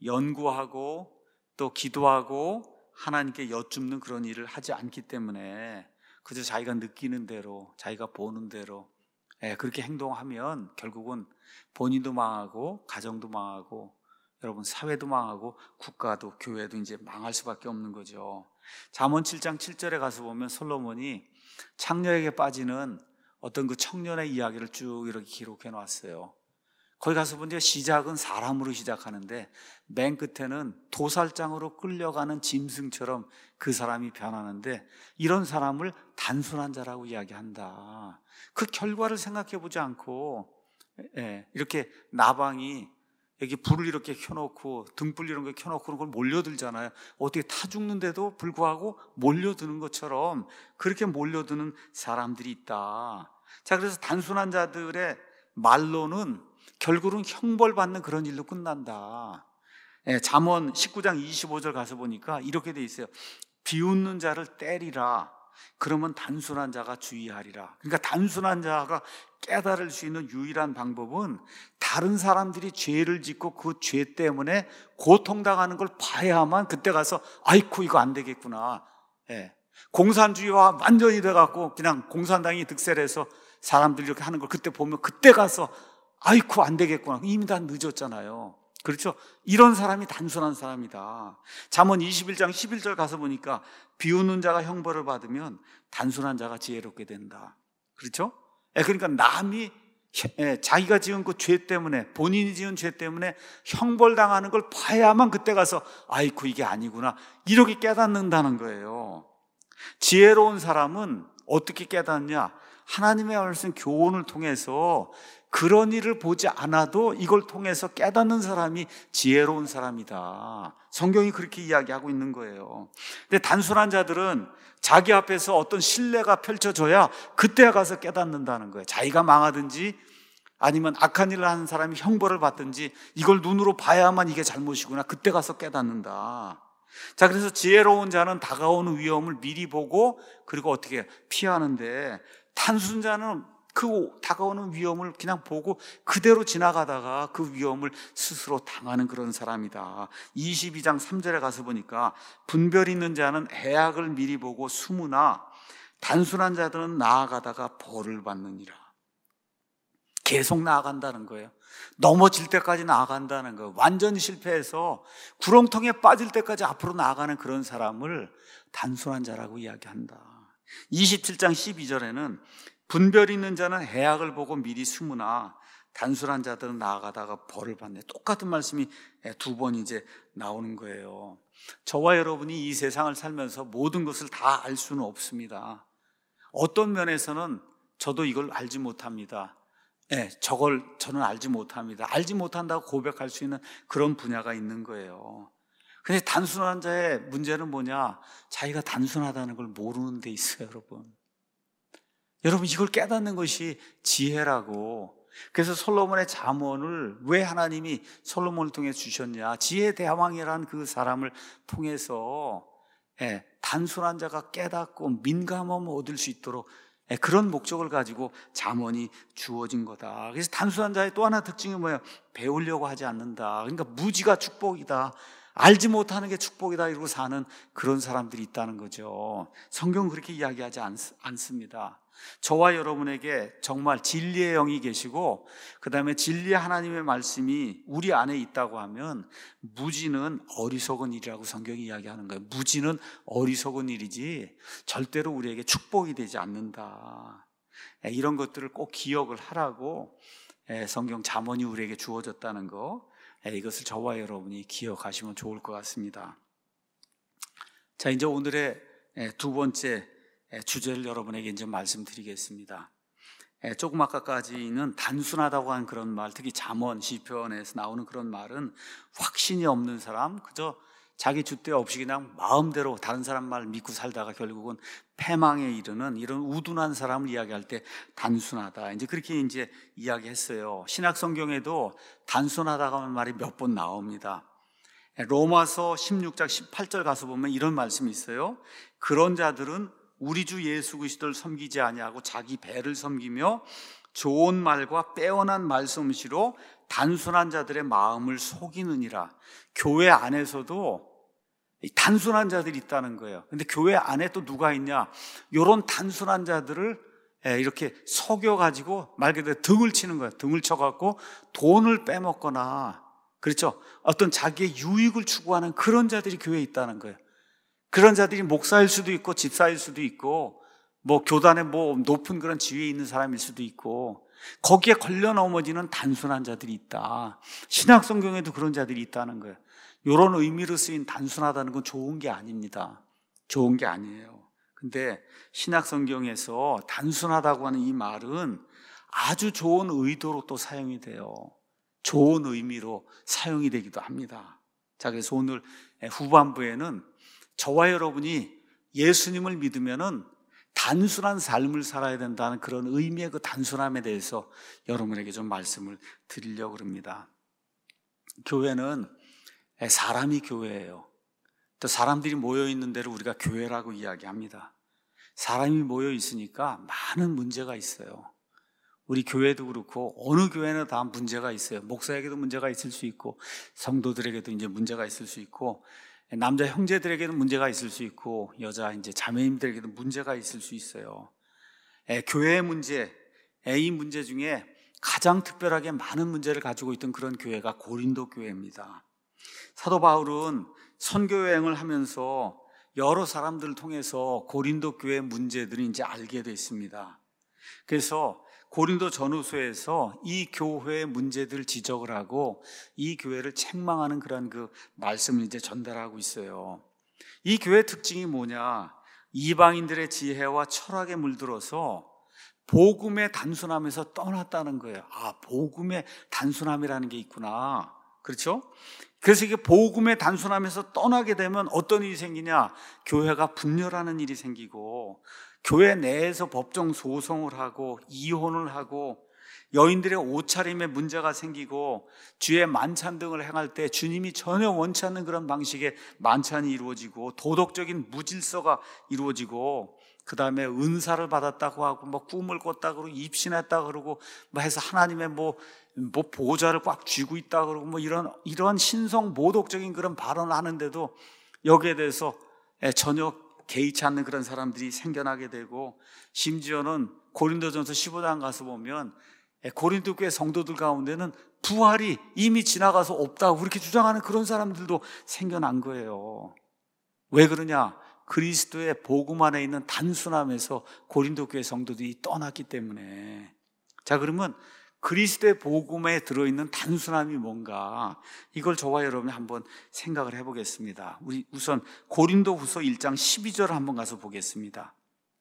연구하고 또 기도하고 하나님께 여쭙는 그런 일을 하지 않기 때문에 그저 자기가 느끼는 대로, 자기가 보는 대로 예, 그렇게 행동하면 결국은 본인도 망하고 가정도 망하고 여러분 사회도 망하고 국가도 교회도 이제 망할 수밖에 없는 거죠. 잠언 칠 장 칠 절에 가서 보면 솔로몬이 창녀에게 빠지는 어떤 그 청년의 이야기를 쭉 이렇게 기록해 놨어요. 거기 가서 보니까 시작은 사람으로 시작하는데 맨 끝에는 도살장으로 끌려가는 짐승처럼 그 사람이 변하는데 이런 사람을 단순한 자라고 이야기한다. 그 결과를 생각해 보지 않고 예, 이렇게 나방이 여기 불을 이렇게 켜놓고 등불 이런 거 켜놓고 그런 걸 몰려들잖아요. 어떻게 타 죽는데도 불구하고 몰려드는 것처럼 그렇게 몰려드는 사람들이 있다. 자, 그래서 단순한 자들의 말로는 결국은 형벌받는 그런 일로 끝난다. 예, 잠언 십구 장 이십오 절 가서 보니까 이렇게 돼 있어요. 비웃는 자를 때리라. 그러면 단순한 자가 주의하리라. 그러니까 단순한 자가 깨달을 수 있는 유일한 방법은 다른 사람들이 죄를 짓고 그 죄 때문에 고통당하는 걸 봐야만 그때 가서 아이쿠 이거 안 되겠구나. 예. 공산주의와 완전히 돼갖고 그냥 공산당이 득세해서 사람들이 이렇게 하는 걸 그때 보면 그때 가서 아이쿠 안 되겠구나. 이미 다 늦었잖아요. 그렇죠? 이런 사람이 단순한 사람이다. 잠언 이십일 장 십일 절 가서 보니까 비웃는 자가 형벌을 받으면 단순한 자가 지혜롭게 된다. 그렇죠? 그러니까 남이 자기가 지은 그 죄 때문에 본인이 지은 죄 때문에 형벌당하는 걸 봐야만 그때 가서 아이쿠 이게 아니구나 이렇게 깨닫는다는 거예요. 지혜로운 사람은 어떻게 깨닫냐? 하나님의 말씀 교훈을 통해서 그런 일을 보지 않아도 이걸 통해서 깨닫는 사람이 지혜로운 사람이다. 성경이 그렇게 이야기하고 있는 거예요. 근데 단순한 자들은 자기 앞에서 어떤 신뢰가 펼쳐져야 그때 가서 깨닫는다는 거예요. 자기가 망하든지 아니면 악한 일을 하는 사람이 형벌을 받든지 이걸 눈으로 봐야만 이게 잘못이구나 그때 가서 깨닫는다. 자, 그래서 지혜로운 자는 다가오는 위험을 미리 보고 그리고 어떻게 피하는데 단순자는 그 다가오는 위험을 그냥 보고 그대로 지나가다가 그 위험을 스스로 당하는 그런 사람이다. 이십이 장 삼 절에 가서 보니까 분별 있는 자는 해악을 미리 보고 숨으나 단순한 자들은 나아가다가 벌을 받느니라. 계속 나아간다는 거예요. 넘어질 때까지 나아간다는 거예요. 완전히 실패해서 구렁텅이에 빠질 때까지 앞으로 나아가는 그런 사람을 단순한 자라고 이야기한다. 이십칠 장 십이 절에는 분별 있는 자는 해악을 보고 미리 숨으나 단순한 자들은 나아가다가 벌을 받네. 똑같은 말씀이 두 번 이제 나오는 거예요. 저와 여러분이 이 세상을 살면서 모든 것을 다 알 수는 없습니다. 어떤 면에서는 저도 이걸 알지 못합니다. 네, 저걸 저는 알지 못합니다. 알지 못한다고 고백할 수 있는 그런 분야가 있는 거예요. 근데 단순한 자의 문제는 뭐냐? 자기가 단순하다는 걸 모르는 데 있어요, 여러분. 여러분, 이걸 깨닫는 것이 지혜라고. 그래서 솔로몬의 잠언을 왜 하나님이 솔로몬을 통해 주셨냐? 지혜 대왕이라는 그 사람을 통해서 예, 단순한 자가 깨닫고 민감함을 얻을 수 있도록 예, 그런 목적을 가지고 잠언이 주어진 거다. 그래서 단순한 자의 또 하나 특징이 뭐예요? 배우려고 하지 않는다. 그러니까 무지가 축복이다. 알지 못하는 게 축복이다 이러고 사는 그런 사람들이 있다는 거죠. 성경은 그렇게 이야기하지 않, 않습니다. 저와 여러분에게 정말 진리의 영이 계시고 그 다음에 진리의 하나님의 말씀이 우리 안에 있다고 하면 무지는 어리석은 일이라고 성경이 이야기하는 거예요. 무지는 어리석은 일이지 절대로 우리에게 축복이 되지 않는다. 이런 것들을 꼭 기억을 하라고 성경 잠언이 우리에게 주어졌다는 거, 이것을 저와 여러분이 기억하시면 좋을 것 같습니다. 자, 이제 오늘의 두 번째 주제를 여러분에게 이제 말씀드리겠습니다. 조금 아까까지는 단순하다고 하는 그런 말, 특히 잠언, 시편에서 나오는 그런 말은 확신이 없는 사람, 그저 자기 줏대 없이 그냥 마음대로 다른 사람 말 믿고 살다가 결국은 패망에 이르는 이런 우둔한 사람을 이야기할 때 단순하다. 이제 그렇게 이제 이야기했어요. 신약 성경에도 단순하다고 하는 말이 몇 번 나옵니다. 로마서 십육 장 십팔 절 가서 보면 이런 말씀이 있어요. 그런 자들은 우리 주 예수 그리스도를 섬기지 아니하고 자기 배를 섬기며 좋은 말과 빼어난 말솜씨로 단순한 자들의 마음을 속이느니라. 교회 안에서도 단순한 자들이 있다는 거예요. 근데 교회 안에 또 누가 있냐? 이런 단순한 자들을 이렇게 속여가지고 말 그대로 등을 치는 거예요. 등을 쳐갖고 돈을 빼먹거나, 그렇죠? 어떤 자기의 유익을 추구하는 그런 자들이 교회에 있다는 거예요. 그런 자들이 목사일 수도 있고 집사일 수도 있고 뭐 교단에 뭐 높은 그런 지위에 있는 사람일 수도 있고, 거기에 걸려 넘어지는 단순한 자들이 있다. 신약 성경에도 그런 자들이 있다는 거예요. 이런 의미로 쓰인 단순하다는 건 좋은 게 아닙니다. 좋은 게 아니에요. 근데 신약 성경에서 단순하다고 하는 이 말은 아주 좋은 의도로 또 사용이 돼요. 좋은 의미로 사용이 되기도 합니다. 자, 그래서 오늘 후반부에는 저와 여러분이 예수님을 믿으면은 단순한 삶을 살아야 된다는 그런 의미의 그 단순함에 대해서 여러분에게 좀 말씀을 드리려고 합니다. 교회는 사람이 교회예요. 또 사람들이 모여 있는 데를 우리가 교회라고 이야기합니다. 사람이 모여 있으니까 많은 문제가 있어요. 우리 교회도 그렇고 어느 교회는 다 문제가 있어요. 목사에게도 문제가 있을 수 있고 성도들에게도 이제 문제가 있을 수 있고 남자 형제들에게는 문제가 있을 수 있고 여자 이제 자매님들에게도 문제가 있을 수 있어요. 에, 교회의 문제, 에, 이 문제 중에 가장 특별하게 많은 문제를 가지고 있던 그런 교회가 고린도 교회입니다. 사도 바울은 선교 여행을 하면서 여러 사람들을 통해서 고린도 교회의 문제들을 이제 알게 됐습니다. 그래서 고린도 전후서에서 이 교회의 문제들을 지적을 하고 이 교회를 책망하는 그런 그 말씀을 이제 전달하고 있어요. 이 교회의 특징이 뭐냐? 이방인들의 지혜와 철학에 물들어서 복음의 단순함에서 떠났다는 거예요. 아, 복음의 단순함이라는 게 있구나. 그렇죠? 그래서 이게 복음의 단순함에서 떠나게 되면 어떤 일이 생기냐? 교회가 분열하는 일이 생기고 교회 내에서 법정 소송을 하고 이혼을 하고 여인들의 옷차림에 문제가 생기고 주의 만찬 등을 행할 때 주님이 전혀 원치 않는 그런 방식의 만찬이 이루어지고 도덕적인 무질서가 이루어지고 그 다음에 은사를 받았다고 하고 뭐 꿈을 꿨다고 그러고 입신했다고 그러고 뭐 해서 하나님의 뭐, 뭐 보좌를 꽉 쥐고 있다고 그러고 뭐 이런 이런 신성 모독적인 그런 발언을 하는데도 여기에 대해서 전혀 개의치 않는 그런 사람들이 생겨나게 되고, 심지어는 고린도전서 십오 장 가서 보면 고린도 교회 성도들 가운데는 부활이 이미 지나가서 없다고 그렇게 주장하는 그런 사람들도 생겨난 거예요. 왜 그러냐? 그리스도의 복음 안에 있는 단순함에서 고린도 교회 성도들이 떠났기 때문에. 자, 그러면 그리스도의 복음에 들어있는 단순함이 뭔가, 이걸 저와 여러분이 한번 생각을 해보겠습니다. 우리 우선 고린도후서 일 장 십이 절을 한번 가서 보겠습니다.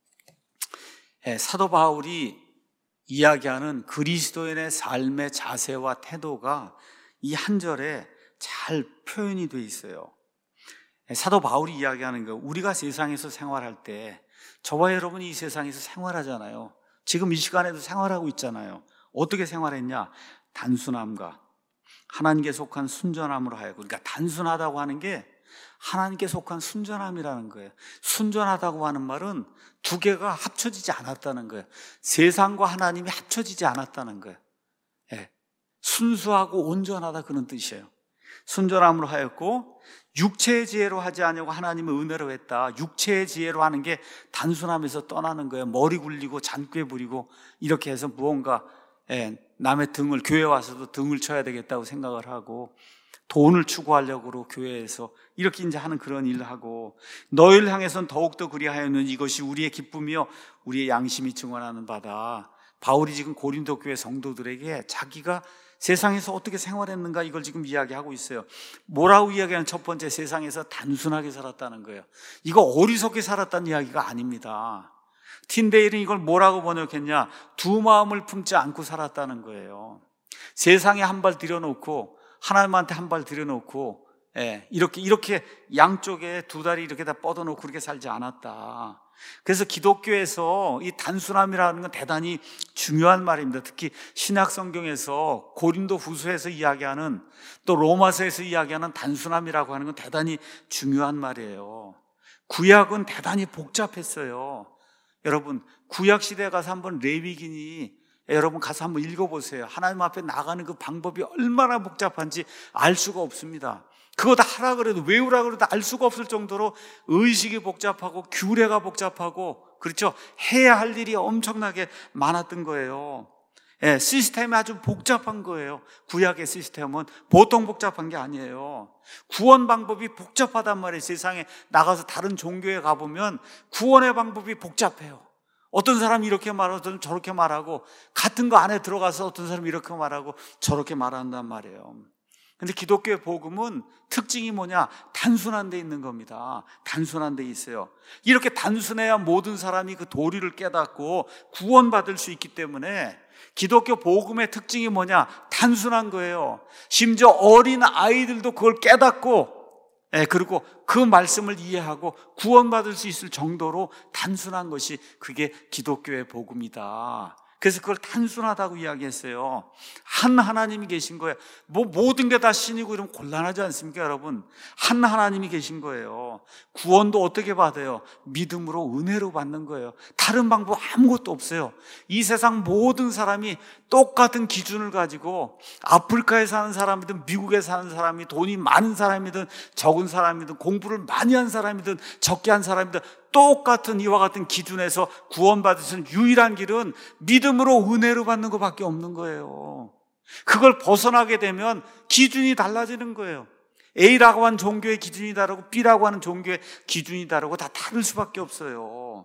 예, 사도 바울이 이야기하는 그리스도인의 삶의 자세와 태도가 이 한 절에 잘 표현이 되어 있어요. 예, 사도 바울이 이야기하는 거, 우리가 세상에서 생활할 때, 저와 여러분이 이 세상에서 생활하잖아요. 지금 이 시간에도 생활하고 있잖아요. 어떻게 생활했냐? 단순함과 하나님께 속한 순전함으로 하여. 그러니까 단순하다고 하는 게 하나님께 속한 순전함이라는 거예요. 순전하다고 하는 말은 두 개가 합쳐지지 않았다는 거예요. 세상과 하나님이 합쳐지지 않았다는 거예요. 예. 순수하고 온전하다, 그런 뜻이에요. 순전함으로 하였고 육체의 지혜로 하지 아니하고 하나님의 은혜로 했다. 육체의 지혜로 하는 게 단순함에서 떠나는 거예요. 머리 굴리고 잔꾀 부리고 이렇게 해서 무언가, 예, 남의 등을, 교회 와서도 등을 쳐야 되겠다고 생각을 하고 돈을 추구하려고 교회에서 이렇게 이제 하는 그런 일을 하고, 너희를 향해서는 더욱더 그리하였는 이것이 우리의 기쁨이요 우리의 양심이 증언하는 바다. 바울이 지금 고린도 교회 성도들에게 자기가 세상에서 어떻게 생활했는가 이걸 지금 이야기하고 있어요. 뭐라고 이야기하는? 첫 번째, 세상에서 단순하게 살았다는 거예요. 이거 어리석게 살았다는 이야기가 아닙니다. 틴데일은 이걸 뭐라고 번역했냐? 두 마음을 품지 않고 살았다는 거예요. 세상에 한 발 들여놓고 하나님한테 한 발 들여놓고, 예, 이렇게 이렇게 양쪽에 두 다리 이렇게 다 뻗어놓고 그렇게 살지 않았다. 그래서 기독교에서 이 단순함이라는 건 대단히 중요한 말입니다. 특히 신약 성경에서 고린도 후서에서 이야기하는, 또 로마서에서 이야기하는 단순함이라고 하는 건 대단히 중요한 말이에요. 구약은 대단히 복잡했어요. 여러분, 구약 시대에 가서 한번 레위기니 여러분 가서 한번 읽어보세요. 하나님 앞에 나가는 그 방법이 얼마나 복잡한지 알 수가 없습니다. 그거 다 하라 그래도, 외우라 그래도 알 수가 없을 정도로 의식이 복잡하고 규례가 복잡하고, 그렇죠? 해야 할 일이 엄청나게 많았던 거예요. 예, 시스템이 아주 복잡한 거예요. 구약의 시스템은 보통 복잡한 게 아니에요. 구원 방법이 복잡하단 말이에요. 세상에 나가서 다른 종교에 가보면 구원의 방법이 복잡해요. 어떤 사람이 이렇게 말하고 어떤 사람이 저렇게 말하고, 같은 거 안에 들어가서 어떤 사람이 이렇게 말하고 저렇게 말한단 말이에요. 근데 기독교의 복음은 특징이 뭐냐? 단순한 데 있는 겁니다. 단순한 데 있어요. 이렇게 단순해야 모든 사람이 그 도리를 깨닫고 구원받을 수 있기 때문에 기독교 복음의 특징이 뭐냐? 단순한 거예요. 심지어 어린 아이들도 그걸 깨닫고, 예, 그리고 그 말씀을 이해하고 구원받을 수 있을 정도로 단순한 것이 그게 기독교의 복음이다. 그래서 그걸 단순하다고 이야기했어요. 한 하나님이 계신 거예요. 뭐 모든 게 다 신이고 이러면 곤란하지 않습니까, 여러분? 한 하나님이 계신 거예요. 구원도 어떻게 받아요? 믿음으로, 은혜로 받는 거예요. 다른 방법 아무것도 없어요. 이 세상 모든 사람이 똑같은 기준을 가지고, 아프리카에 사는 사람이든 미국에 사는 사람이, 돈이 많은 사람이든 적은 사람이든 공부를 많이 한 사람이든 적게 한 사람이든 똑같은 이와 같은 기준에서 구원받을 수 있는 유일한 길은 믿음으로, 은혜로 받는 것밖에 없는 거예요. 그걸 벗어나게 되면 기준이 달라지는 거예요. A라고 하는 종교의 기준이 다르고 B라고 하는 종교의 기준이 다르고 다 다를 수밖에 없어요.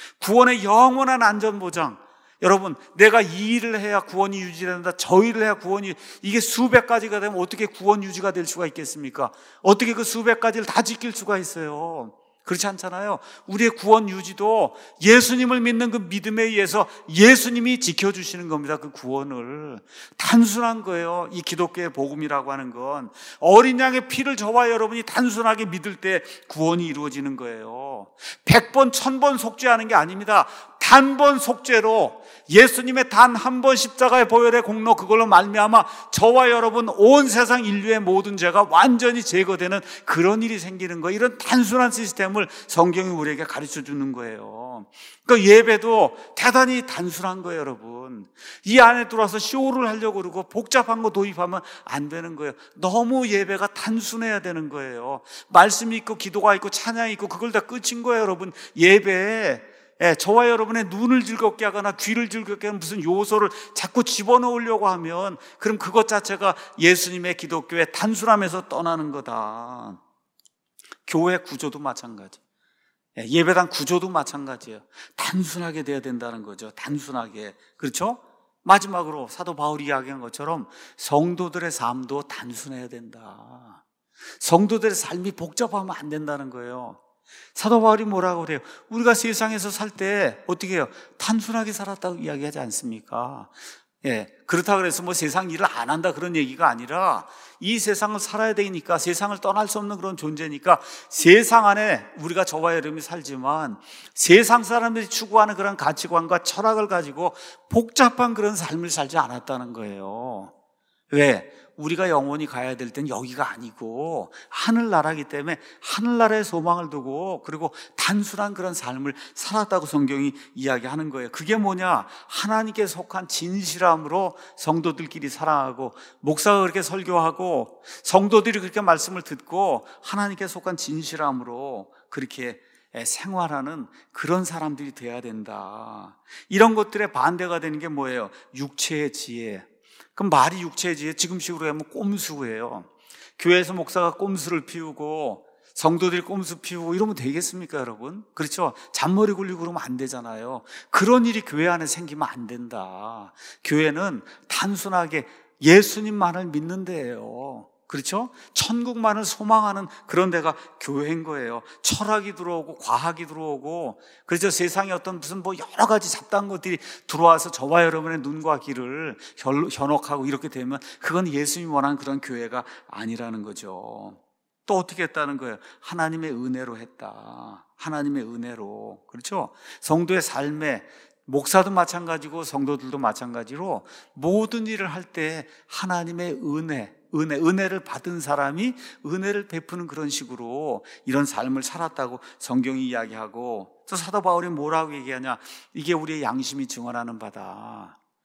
구원의 영원한 안전보장, 여러분, 내가 이 일을 해야 구원이 유지된다, 저 일을 해야 구원이, 이게 수백 가지가 되면 어떻게 구원 유지가 될 수가 있겠습니까? 어떻게 그 수백 가지를 다 지킬 수가 있어요? 그렇지 않잖아요. 우리의 구원 유지도 예수님을 믿는 그 믿음에 의해서 예수님이 지켜주시는 겁니다. 그 구원을. 단순한 거예요. 이 기독교의 복음이라고 하는 건 어린 양의 피를 저와 여러분이 단순하게 믿을 때 구원이 이루어지는 거예요. 백 번, 천 번 속죄하는 게 아닙니다. 단번 속죄로 예수님의 단 한 번 십자가의 보혈의 공로, 그걸로 말미암아 저와 여러분 온 세상 인류의 모든 죄가 완전히 제거되는 그런 일이 생기는 거예요. 이런 단순한 시스템을 성경이 우리에게 가르쳐 주는 거예요. 그러니까 예배도 대단히 단순한 거예요, 여러분. 이 안에 들어와서 쇼를 하려고 그러고 복잡한 거 도입하면 안 되는 거예요. 너무 예배가 단순해야 되는 거예요. 말씀이 있고 기도가 있고 찬양이 있고 그걸 다 끝인 거예요, 여러분. 예배에 예, 저와 여러분의 눈을 즐겁게 하거나 귀를 즐겁게 하는 무슨 요소를 자꾸 집어넣으려고 하면 그럼 그것 자체가 예수님의 기독교의 단순함에서 떠나는 거다. 교회 구조도 마찬가지, 예, 예배당 구조도 마찬가지예요. 단순하게 돼야 된다는 거죠. 단순하게. 그렇죠? 마지막으로 사도 바울이 이야기한 것처럼 성도들의 삶도 단순해야 된다. 성도들의 삶이 복잡하면 안 된다는 거예요. 사도 바울이 뭐라고 그래요? 우리가 세상에서 살 때 어떻게 해요? 단순하게 살았다고 이야기하지 않습니까? 예, 그렇다 그래서 뭐 세상 일을 안 한다 그런 얘기가 아니라 이 세상을 살아야 되니까, 세상을 떠날 수 없는 그런 존재니까 세상 안에 우리가 저와 여러분이 살지만 세상 사람들이 추구하는 그런 가치관과 철학을 가지고 복잡한 그런 삶을 살지 않았다는 거예요. 왜? 우리가 영원히 가야 될 땐 여기가 아니고 하늘나라이기 때문에 하늘나라에 소망을 두고, 그리고 단순한 그런 삶을 살았다고 성경이 이야기하는 거예요. 그게 뭐냐? 하나님께 속한 진실함으로 성도들끼리 살아가고, 목사가 그렇게 설교하고 성도들이 그렇게 말씀을 듣고 하나님께 속한 진실함으로 그렇게 생활하는 그런 사람들이 돼야 된다. 이런 것들의 반대가 되는 게 뭐예요? 육체의 지혜. 그럼 말이 육체의 지혜, 지금식으로 하면 꼼수예요. 교회에서 목사가 꼼수를 피우고 성도들이 꼼수 피우고 이러면 되겠습니까, 여러분? 그렇죠? 잔머리 굴리고 그러면 안 되잖아요. 그런 일이 교회 안에 생기면 안 된다. 교회는 단순하게 예수님만을 믿는 데예요. 그렇죠? 천국만을 소망하는 그런 데가 교회인 거예요. 철학이 들어오고 과학이 들어오고, 그래서 세상에 어떤 무슨 뭐 여러 가지 잡다한 것들이 들어와서 저와 여러분의 눈과 귀를 현혹하고 이렇게 되면 그건 예수님이 원하는 그런 교회가 아니라는 거죠. 또 어떻게 했다는 거예요? 하나님의 은혜로 했다. 하나님의 은혜로. 그렇죠? 성도의 삶에, 목사도 마찬가지고 성도들도 마찬가지로 모든 일을 할 때 하나님의 은혜, 은혜, 은혜를 받은 사람이 은혜를 베푸는 그런 식으로 이런 삶을 살았다고 성경이 이야기하고, 또 사도 바울이 뭐라고 얘기하냐? 이게 우리의 양심이 증언하는 바다.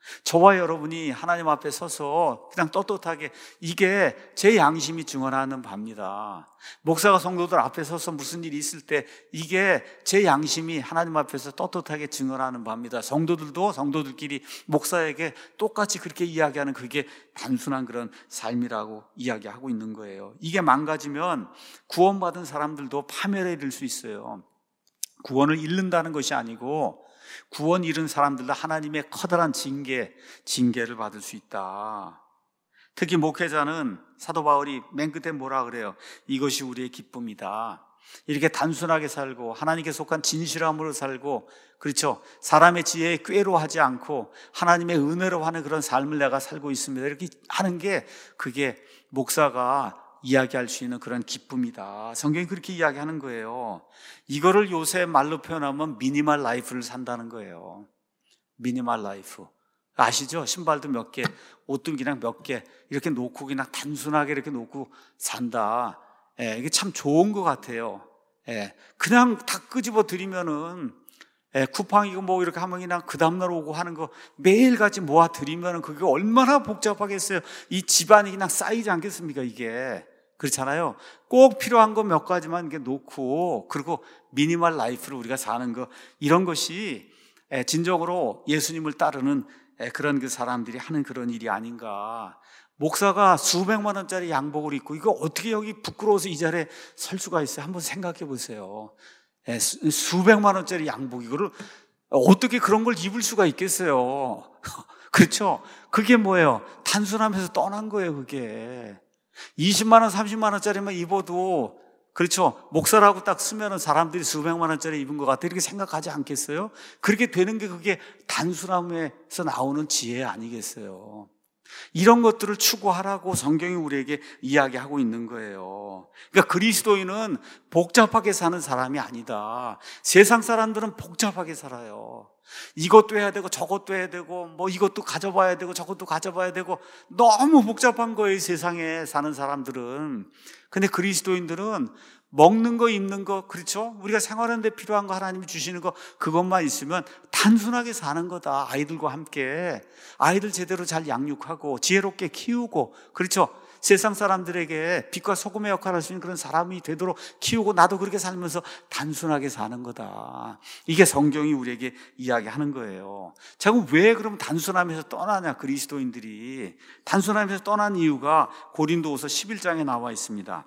저와 여러분이 하나님 앞에 서서 그냥 떳떳하게 이게 제 양심이 증언하는 바입니다. 목사가 성도들 앞에 서서 무슨 일이 있을 때 이게 제 양심이 하나님 앞에서 떳떳하게 증언하는 바입니다. 성도들도 성도들끼리 목사에게 똑같이 그렇게 이야기하는 그게 단순한 그런 삶이라고 이야기하고 있는 거예요. 이게 망가지면 구원받은 사람들도 파멸에 이를 수 있어요. 구원을 잃는다는 것이 아니고 구원 잃은 사람들도 하나님의 커다란 징계, 징계를 받을 수 있다. 특히 목회자는 사도 바울이 맨 끝에 뭐라 그래요? 이것이 우리의 기쁨이다. 이렇게 단순하게 살고 하나님께 속한 진실함으로 살고, 그렇죠, 사람의 지혜에 꾀로하지 않고 하나님의 은혜로 하는 그런 삶을 내가 살고 있습니다. 이렇게 하는 게 그게 목사가 이야기할 수 있는 그런 기쁨이다. 성경이 그렇게 이야기하는 거예요. 이거를 요새 말로 표현하면 미니멀 라이프를 산다는 거예요. 미니멀 라이프. 아시죠? 신발도 몇 개, 옷도 그냥 몇 개 이렇게 놓고 그냥 단순하게 이렇게 놓고 산다. 예, 이게 참 좋은 것 같아요. 예, 그냥 다 끄집어 드리면은, 예, 쿠팡이고 뭐 이렇게 하면 그냥 그 다음날 오고 하는 거 매일같이 모아 드리면은 그게 얼마나 복잡하겠어요. 이 집안이 그냥 쌓이지 않겠습니까, 이게. 그렇잖아요. 꼭 필요한 거 몇 가지만 이렇게 놓고, 그리고 미니멀 라이프를 우리가 사는 거, 이런 것이 진정으로 예수님을 따르는 그런 그 사람들이 하는 그런 일이 아닌가. 목사가 수백만 원짜리 양복을 입고 이거 어떻게 여기 부끄러워서 이 자리에 설 수가 있어요? 한번 생각해 보세요. 수백만 원짜리 양복, 이거를 어떻게 그런 걸 입을 수가 있겠어요? 그렇죠? 그게 뭐예요? 단순하면서 떠난 거예요, 그게. 이십만 원, 삼십만 원짜리만 입어도, 그렇죠, 목사라고 딱 쓰면은 사람들이 수백만 원짜리 입은 것 같아 이렇게 생각하지 않겠어요? 그렇게 되는 게 그게 단순함에서 나오는 지혜 아니겠어요? 이런 것들을 추구하라고 성경이 우리에게 이야기하고 있는 거예요. 그러니까 그리스도인은 복잡하게 사는 사람이 아니다. 세상 사람들은 복잡하게 살아요. 이것도 해야 되고 저것도 해야 되고 뭐 이것도 가져봐야 되고 저것도 가져봐야 되고 너무 복잡한 거예요, 세상에 사는 사람들은. 근데 그리스도인들은 먹는 거, 입는 거, 그렇죠? 우리가 생활하는 데 필요한 거 하나님이 주시는 거, 그것만 있으면 단순하게 사는 거다. 아이들과 함께 아이들 제대로 잘 양육하고 지혜롭게 키우고, 그렇죠? 세상 사람들에게 빛과 소금의 역할을 할 수 있는 그런 사람이 되도록 키우고, 나도 그렇게 살면서 단순하게 사는 거다. 이게 성경이 우리에게 이야기하는 거예요. 자꾸 왜 그럼 단순함에서 떠나냐, 그리스도인들이. 단순함에서 떠난 이유가 고린도후서 십일 장에 나와 있습니다.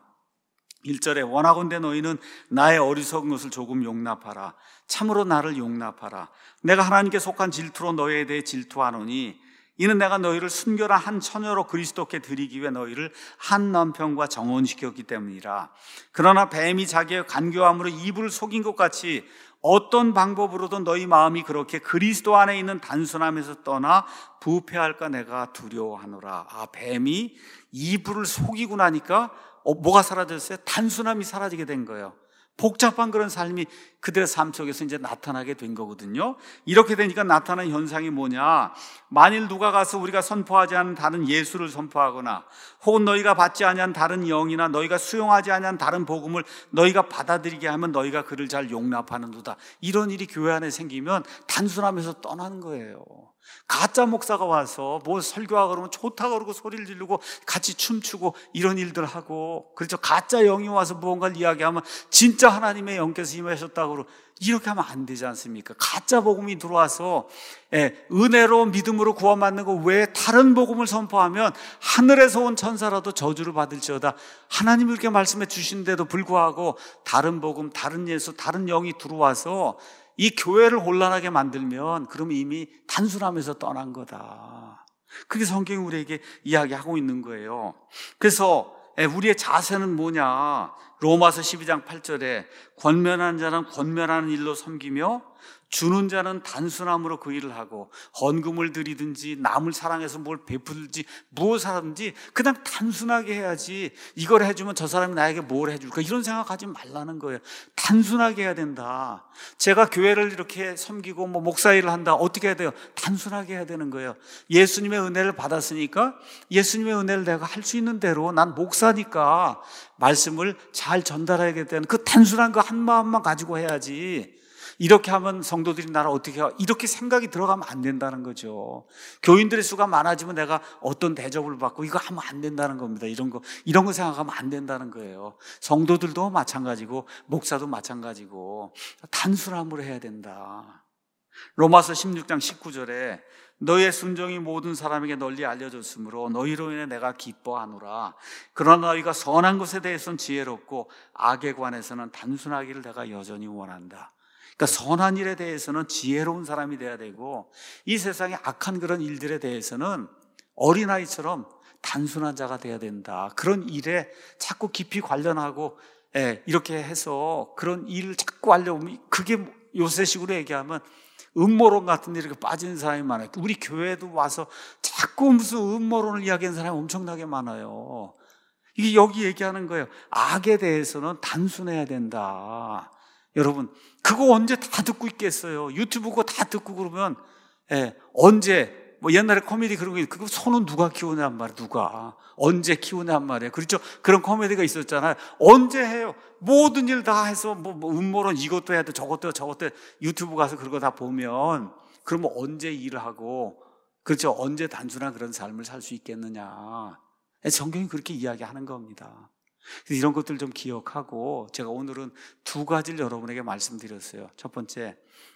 일 절에 원하건대 너희는 나의 어리석은 것을 조금 용납하라. 참으로 나를 용납하라. 내가 하나님께 속한 질투로 너희에 대해 질투하노니 이는 내가 너희를 순결한 한 처녀로 그리스도께 드리기 위해 너희를 한 남편과 정혼시켰기 때문이라. 그러나 뱀이 자기의 간교함으로 이불을 속인 것 같이 어떤 방법으로든 너희 마음이 그렇게 그리스도 안에 있는 단순함에서 떠나 부패할까 내가 두려워하노라. 아, 뱀이 이불을 속이고 나니까 어, 뭐가 사라졌어요? 단순함이 사라지게 된 거예요. 복잡한 그런 삶이 그들의 삶 속에서 이제 나타나게 된 거거든요. 이렇게 되니까 나타나는 현상이 뭐냐? 만일 누가 가서 우리가 선포하지 않은 다른 예수를 선포하거나, 혹은 너희가 받지 아니한 다른 영이나 너희가 수용하지 아니한 다른 복음을 너희가 받아들이게 하면 너희가 그를 잘 용납하는도다. 이런 일이 교회 안에 생기면 단순함에서 떠나는 거예요. 가짜 목사가 와서 뭐 설교하고 그러면 좋다고 그러고 소리를 지르고 같이 춤추고 이런 일들 하고, 그렇죠, 가짜 영이 와서 무언가를 이야기하면 진짜 하나님의 영께서 임하셨다고 그러고, 이렇게 하면 안 되지 않습니까? 가짜 복음이 들어와서 예, 은혜로 믿음으로 구원받는 거 외에 다른 복음을 선포하면 하늘에서 온 천사라도 저주를 받을지어다. 하나님이 이렇게 말씀해 주신데도 불구하고 다른 복음, 다른 예수, 다른 영이 들어와서 이 교회를 혼란하게 만들면 그럼 이미 단순함에서 떠난 거다. 그게 성경이 우리에게 이야기하고 있는 거예요. 그래서 우리의 자세는 뭐냐? 로마서 십이 장 팔 절에 권면하는 자는 권면하는 일로 섬기며 주는 자는 단순함으로 그 일을 하고, 헌금을 드리든지 남을 사랑해서 뭘 베풀든지 무엇을 하든지 그냥 단순하게 해야지, 이걸 해주면 저 사람이 나에게 뭘 해줄까 이런 생각하지 말라는 거예요. 단순하게 해야 된다. 제가 교회를 이렇게 섬기고 뭐 목사 일을 한다. 어떻게 해야 돼요? 단순하게 해야 되는 거예요. 예수님의 은혜를 받았으니까 예수님의 은혜를 내가 할 수 있는 대로, 난 목사니까 말씀을 잘 전달해야겠다는 그 단순한 그 한 마음만 가지고 해야지, 이렇게 하면 성도들이 나를 어떻게 하 이렇게 생각이 들어가면 안 된다는 거죠. 교인들의 수가 많아지면 내가 어떤 대접을 받고 이거 하면 안 된다는 겁니다. 이런 거 이런 거 생각하면 안 된다는 거예요. 성도들도 마찬가지고 목사도 마찬가지고 단순함으로 해야 된다. 로마서 십육 장 십구 절에 너의 순종이 모든 사람에게 널리 알려졌으므로 너희로 인해 내가 기뻐하노라. 그러나 너희가 선한 것에 대해서는 지혜롭고 악에 관해서는 단순하기를 내가 여전히 원한다. 그러니까 선한 일에 대해서는 지혜로운 사람이 돼야 되고 이 세상의 악한 그런 일들에 대해서는 어린아이처럼 단순한 자가 돼야 된다. 그런 일에 자꾸 깊이 관련하고 예, 이렇게 해서 그런 일을 자꾸 하려면 그게 요새식으로 얘기하면 음모론 같은 일에 빠지는 사람이 많아요. 우리 교회도 와서 자꾸 무슨 음모론을 이야기하는 사람이 엄청나게 많아요. 이게 여기 얘기하는 거예요. 악에 대해서는 단순해야 된다. 여러분 그거 언제 다 듣고 있겠어요. 유튜브 그거 다 듣고 그러면 예, 언제 뭐 옛날에 코미디 그런 거 그거 손은 누가 키우냐 말이에요. 누가 언제 키우냐 말이에요. 그렇죠? 그런 코미디가 있었잖아요. 언제 해요? 모든 일 다 해서 뭐, 뭐 음모론 이것도 해야 돼 저것도 해야 돼, 저것도 해야 돼. 유튜브 가서 그런 거 다 보면 그러면 언제 일을 하고 그렇죠? 언제 단순한 그런 삶을 살 수 있겠느냐. 성경이 그렇게 이야기하는 겁니다. 그래서 이런 것들 좀 기억하고 제가 오늘은 두 가지를 여러분에게 말씀드렸어요. 첫 번째,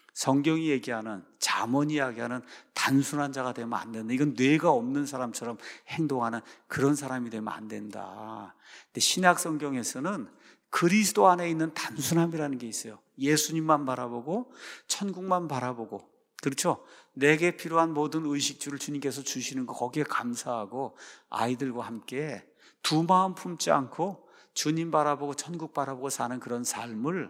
성경이 얘기하는 잠언이 이야기하는 단순한 자가 되면 안 된다. 이건 뇌가 없는 사람처럼 행동하는 그런 사람이 되면 안 된다. 근데 신약 성경에서는 그리스도 안에 있는 단순함이라는 게 있어요. 예수님만 바라보고 천국만 바라보고 그렇죠? 내게 필요한 모든 의식주를 주님께서 주시는 거 거기에 감사하고 아이들과 함께 두 마음 품지 않고 주님 바라보고 천국 바라보고 사는 그런 삶을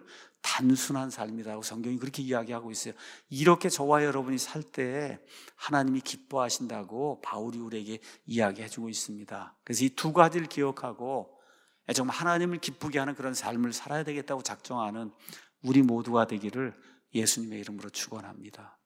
단순한 삶이라고 성경이 그렇게 이야기하고 있어요. 이렇게 저와 여러분이 살 때 하나님이 기뻐하신다고 바울이 우리에게 이야기해주고 있습니다. 그래서 이 두 가지를 기억하고 정말 하나님을 기쁘게 하는 그런 삶을 살아야 되겠다고 작정하는 우리 모두가 되기를 예수님의 이름으로 축원합니다.